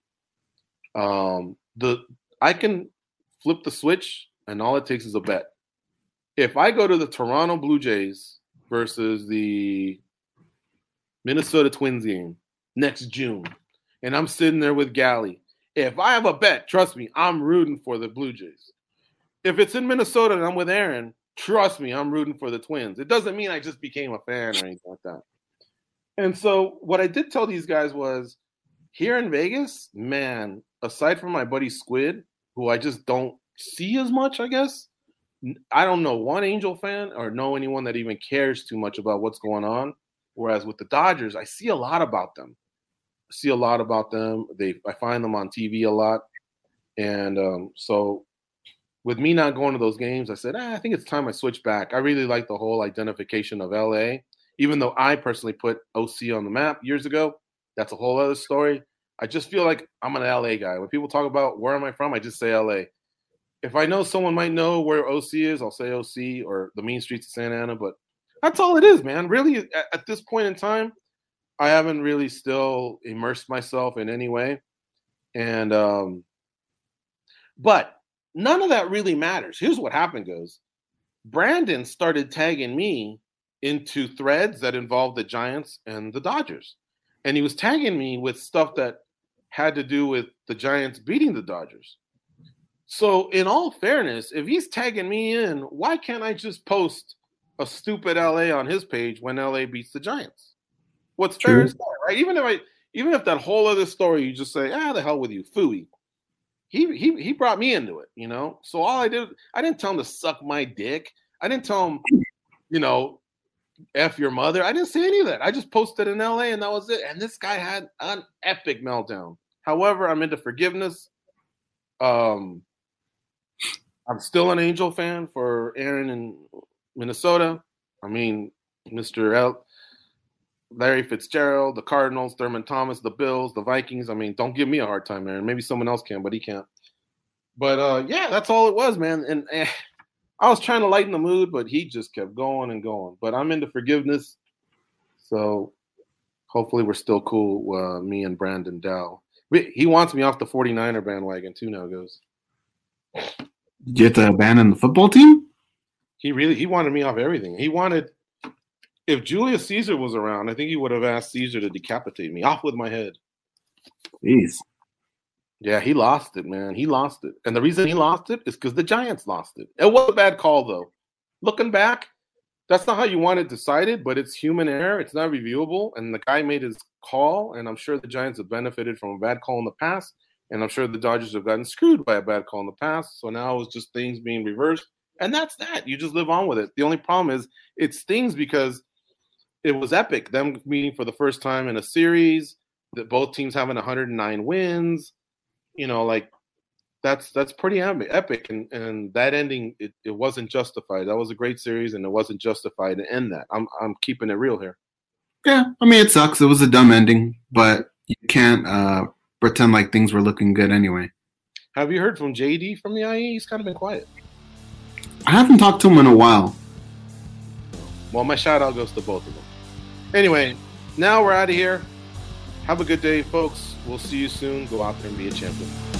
S3: Um, the I can flip the switch, and all it takes is a bet. If I go to the Toronto Blue Jays versus the Minnesota Twins game next June, and I'm sitting there with Gally, if I have a bet, trust me, I'm rooting for the Blue Jays. If it's in Minnesota and I'm with Aaron, trust me, I'm rooting for the Twins. It doesn't mean I just became a fan or anything like that. And so what I did tell these guys was, here in Vegas, man, aside from my buddy Squid, who I just don't see as much, I guess, I don't know one Angel fan or know anyone that even cares too much about what's going on. Whereas with the Dodgers, I see a lot about them. I see a lot about them. They, I find them on T V a lot. And um, so with me not going to those games, I said, ah, I think it's time I switch back. I really like the whole identification of L A. Even though I personally put O C on the map years ago, that's a whole other story. I just feel like I'm an L A guy. When people talk about where am I from, I just say L A. If I know someone might know where O C is, I'll say O C or the mean streets of Santa Ana. But that's all it is, man. Really, at, at this point in time, I haven't really still immersed myself in any way. And, um, but none of that really matters. Here's what happened, Goes. Brandon started tagging me into threads that involved the Giants and the Dodgers. And he was tagging me with stuff that had to do with the Giants beating the Dodgers. So in all fairness, if he's tagging me in, why can't I just post a stupid L A on his page when L A beats the Giants. What's
S4: True.
S3: fair is fair, right? Even if I, even if that whole other story, you just say, ah, the hell with you, phooey. He he he brought me into it, you know. So all I did, I didn't tell him to suck my dick. I didn't tell him, you know, F your mother. I didn't say any of that. I just posted in L A and that was it. And this guy had an epic meltdown. However, I'm into forgiveness. Um, I'm still an Angel fan for Aaron in Minnesota. I mean, Mister L. Larry Fitzgerald, the Cardinals, Thurman Thomas, the Bills, the Vikings. I mean, don't give me a hard time, Aaron. Maybe someone else can, but he can't. But, uh, yeah, that's all it was, man. And, and I was trying to lighten the mood, but he just kept going and going. But I'm into forgiveness. So hopefully we're still cool, uh, me and Brandon Dow. He wants me off the forty-niner bandwagon, too, now, goes.
S4: Did you have to abandon the football team?
S3: He really – he wanted me off everything. He wanted – if Julius Caesar was around, I think he would have asked Caesar to decapitate me. Off with my head.
S4: Jeez.
S3: Yeah, he lost it, man. He lost it. And the reason he lost it is because the Giants lost it. It was a bad call, though. Looking back, that's not how you want it decided, but it's human error. It's not reviewable. And the guy made his call, and I'm sure the Giants have benefited from a bad call in the past, and I'm sure the Dodgers have gotten screwed by a bad call in the past. So now it's just things being reversed. And that's that. You just live on with it. The only problem is it stings because it was epic, them meeting for the first time in a series, that both teams having one hundred nine wins. You know, like that's that's pretty epic. And, and that ending, it, it wasn't justified. That was a great series, and it wasn't justified to end that. I'm I'm keeping it real here.
S4: Yeah, I mean, it sucks. It was a dumb ending, but you can't uh, pretend like things were looking good anyway.
S3: Have you heard from J D from the I E? He's kind of been quiet.
S4: I haven't talked to him in a while.
S3: Well, my shout out goes to both of them. Anyway, now we're out of here. Have a good day, folks. We'll see you soon. Go out there and be a champion.